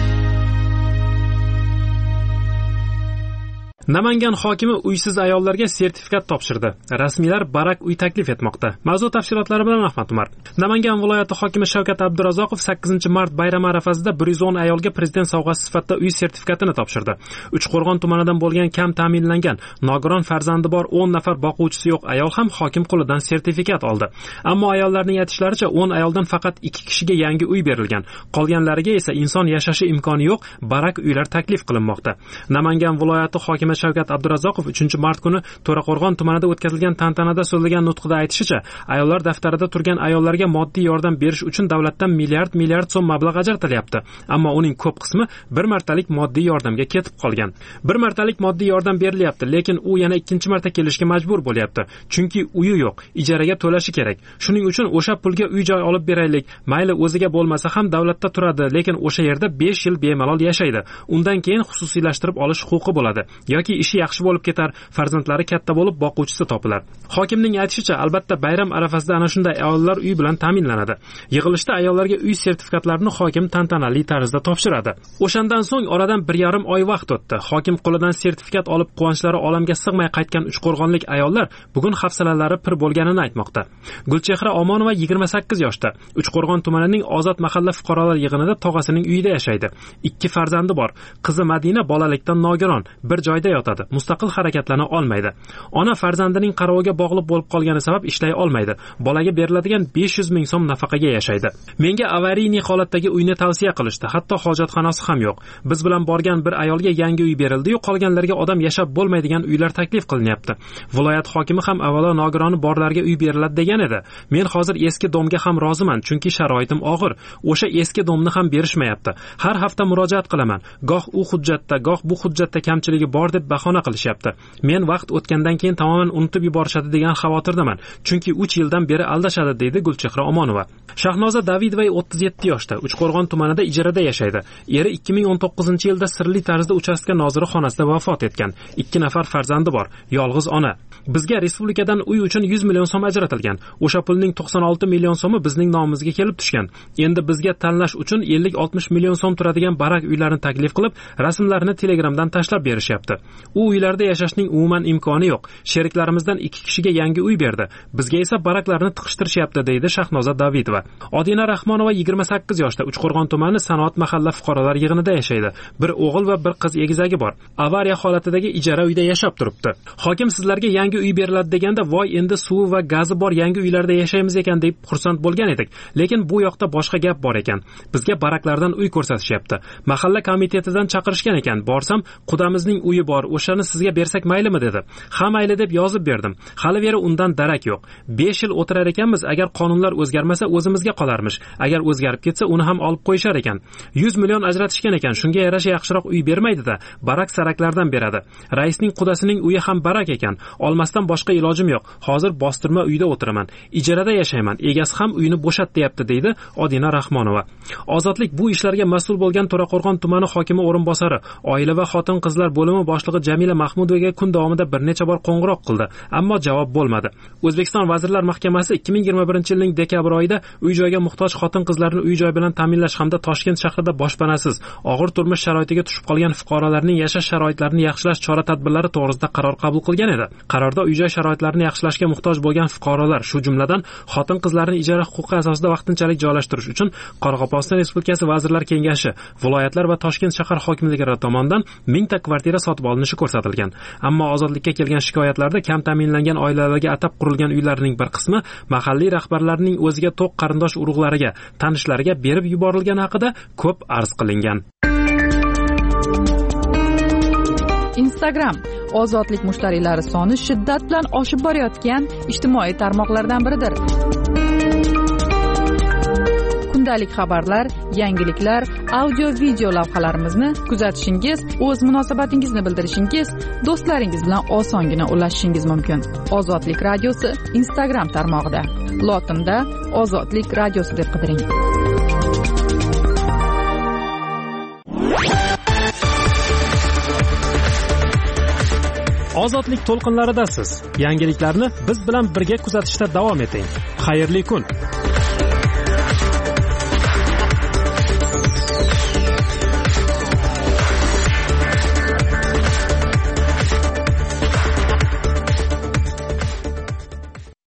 Namangan hokimi uysiz ayollarga sertifikat topshirdi. Rasmiylar barak uy taklif etmoqda. Mavzu tafsilotlari bilan Ahmad Umar. Namangan viloyati hokimi Shavkat Abdurazzoqov 8-mart bayrami arafasida 110 ayolga prezident sovg'asi sifatida uy sertifikatini topshirdi. Uchqo'rg'on tumanidan bo'lgan kam ta'minlangan, nogiron farzandi bor 10 nafar boquvchisi yo'q ayol ham hokim qo'lidan sertifikat oldi. Ammo ayollarning aytishlaricha 10 ayoldan faqat 2 kishiga yangi uy berilgan. Qolganlariga esa inson yashashi imkoni yo'q barak uylar taklif qilinmoqda. Namangan viloyati hokimi Shavkat Abdurazzoqov 3-mart kuni To'raqo'rg'on tumanida o'tkazilgan tantanada so'zlagan nutqida aytishicha, ayollar daftarida turgan ayollarga moddiy yordam berish uchun davlatdan milliard so'm mablag' ajratilyapti. Ammo uning ko'p qismi bir martalik moddiy yordamga ketib qolgan. Bir martalik moddiy yordam berilyapti, lekin u yana ikkinchi marta kelishga majbur bo'lyapti. Chunki uyi yo'q, ijaraga to'lashi kerak. Shuning uchun o'sha pulga uy-joy olib beraylik. Mayli o'ziga bo'lmasa ham davlatda turadi, lekin o'sha yerda 5 yil bemalol yashaydi. Undan keyin xususiylashtirib olish huquqi bo'ladi. Yoki ishi yaxshi bo'lib ketar, farzandlari katta bo'lib boquvchisi topilar. Hokimning aytishicha, albatta bayram arafasida ana shunday ayollar uy bilan ta'minlanadi. Yig'ilishda ayollarga uy sertifikatlarini hokim tantanali tarzda topshiradi. O'shandan so'ng oradan 1,5 oy vaqt o'tdi. Hokim qo'lidan sertifikat olib quvonchlari olamga sig'may qaytgan uchqo'rg'onlik ayollar bugun hafsalalari pir bo'lganini aytmoqda. Gulchehra Omonova 28 yoshda. Uchqo'rg'on tumanining Ozod mahalla fuqarolar yig'inida tog'asining uyida yashaydi. 2 farzandi bor. Qizi Madina bolalikdan nogiron, bir joyda yotadi. Mustaqil harakatlana olmaydi. Ona farzandining qaroviga bog'liq bo'lib qolgani sabab ishlay olmaydi. Bolaga beriladigan 500 ming so'm nafaqaga yashaydi. Menga avariyli holatdagi uyni tavsiya qilishdi. Hatto hojatxonasi ham yo'q. Biz bilan borgan bir ayolga yangi uy berildi-yu, qolganlarga odam yashab bo'lmaydigan uylar taklif qilinyapti. Viloyat hokimi ham avvalo nogironi borlarga uy beriladi degan edi. Men hozir eski domga ham roziman, chunki sharoitim og'ir. O'sha eski domni ham berishmayapti. Har hafta murojaat qilaman. Goh u hujjatda, goh bu hujjatda kamchiligi bor deb bahona qilishyapti. Men vaqt o'tgandan keyin tamoman unutib yuborishadi degan xavotirdaman. Chunki 3 yildan beri aldashadi, deydi Gulchehra Omonova. Shahnoza Davidova 37 yoshda, Uchqo'rg'on tumanida ijarada yashaydi. Eri 2019-yilda sirli tarzda uchastka noziri xonasida vafot etgan. 2 nafar farzandi bor, yolg'iz ona. Bizga respublikadan uy uchun 100 million so'm ajratilgan. O'sha pulning 96 million so'mi bizning nomimizga kelib tushgan. Endi bizga tanlash uchun 50-60 million so'm turadigan barak uylarni taklif qilib, rasmlarini Telegramdan tashlab berishyapti. U uylarda yashashning umuman imkoni yo'q. Sheriklarimizdan 2 kishiga yangi uy berdi. Bizga esa baraklarni tiqishtirishyapti, deydi Shahnoza Davidova. Odina Rahmonova 28 yoshda, Uchqo'rg'on tumani Sanoat mahalla fuqarolar yig'inida yashaydi. Bir o'g'il va bir qiz egizagi bor. Avariya holatidagi ijara uyda yashab turibdi. Hokim sizlarga yangi uy beriladi deganda, voy endi suvi va gazi bor yangi uylarda yashaymiz ekan deb xursand bo'lgan edik. Lekin bu yoqda boshqa gap bor ekan. Bizga baraklardan uy ko'rsatishyapti. Mahalla komitetidan chaqirishgan ekan. Borsam, qudamizning uyi bor, o'shani sizga bersak maylimi dedi. Ha mayli deb yozib berdim. Hali beri undan darak yo'q. 5 yil o'tirar ekanmiz, agar qonunlar o'zgarmasa o'zimizga qolarmish. Agar o'zgarib ketsa uni ham olib qo'yishar ekan. 100 million ajratishgan ekan. Shunga yarasha yaxshiroq uy bermaydi-da, barak saraklardan beradi. Raisning qudasining uyi ham barak ekan. Olmasdan boshqa ilojim yo'q. Hozir bostirma uyda o'tiraman. Ijarada yashayman. Egasi ham uyini bo'shat deyapti, deydi Odina Rahmonova. Ozodlik bu ishlarga mas'ul bo'lgan To'raqo'rg'on tumani hokimi o'rinbosari, oila va xotin-qizlar bo'limi boshlig'i Jamila Mahmudovaga kun davomida bir necha bor qo'ng'iroq qildi, ammo javob bo'lmadi. O'zbekiston Vazirlar Mahkamasi 2021-yilning dekabr oyida uy-joyga muhtoj xotin-qizlarni uy-joy bilan ta'minlash hamda Toshkent shahrida boshpanasiz, og'ir turmush sharoitiga tushib qolgan fuqarolarning yashash sharoitlarini yaxshilash chora-tadbirlari to'g'risida qaror qabul qilgan edi. Qarorda uy-joy sharoitlarini yaxshilashga muhtoj bo'lgan fuqarolar, shu jumladan xotin-qizlarni ijara huquqi asosida vaqtinchalik joylashtirish uchun Qoraqalpog'iston Respublikasi Vazirlar Kengashi, viloyatlar va Toshkent shahar hokimliklari tomonidan 1000 ta kvartira sotib olinishi ko'rsatilgan. Ammo ozodlikka kelgan shikoyatlarda kam ta'minlangan oilalarga atab qurilgan uylarning bir qismi mahalliy rahbarlarning o'ziga to'q qarindosh urug'lariga, tanishlariga berib yuborilgani haqida ko'p arz qilingan. Instagram ozodlik mushtariylari soni shiddat bilan oshib borayotgan ijtimoiy tarmoqlardan biridir. Kundalik xabarlar, yangiliklar, audio-video lavhalarimizni kuzatishingiz, o'z munosabatingizni bildirishingiz, do'stlaringiz bilan osongina ulashishingiz mumkin. Ozodlik radiosi Instagram tarmog'ida. Lotinda Ozodlik radiosi deb qidiring. Ozodlik to'lqinlaridasiz. Yangiliklarni biz bilan birga kuzatishda davom eting. Xayrli kun.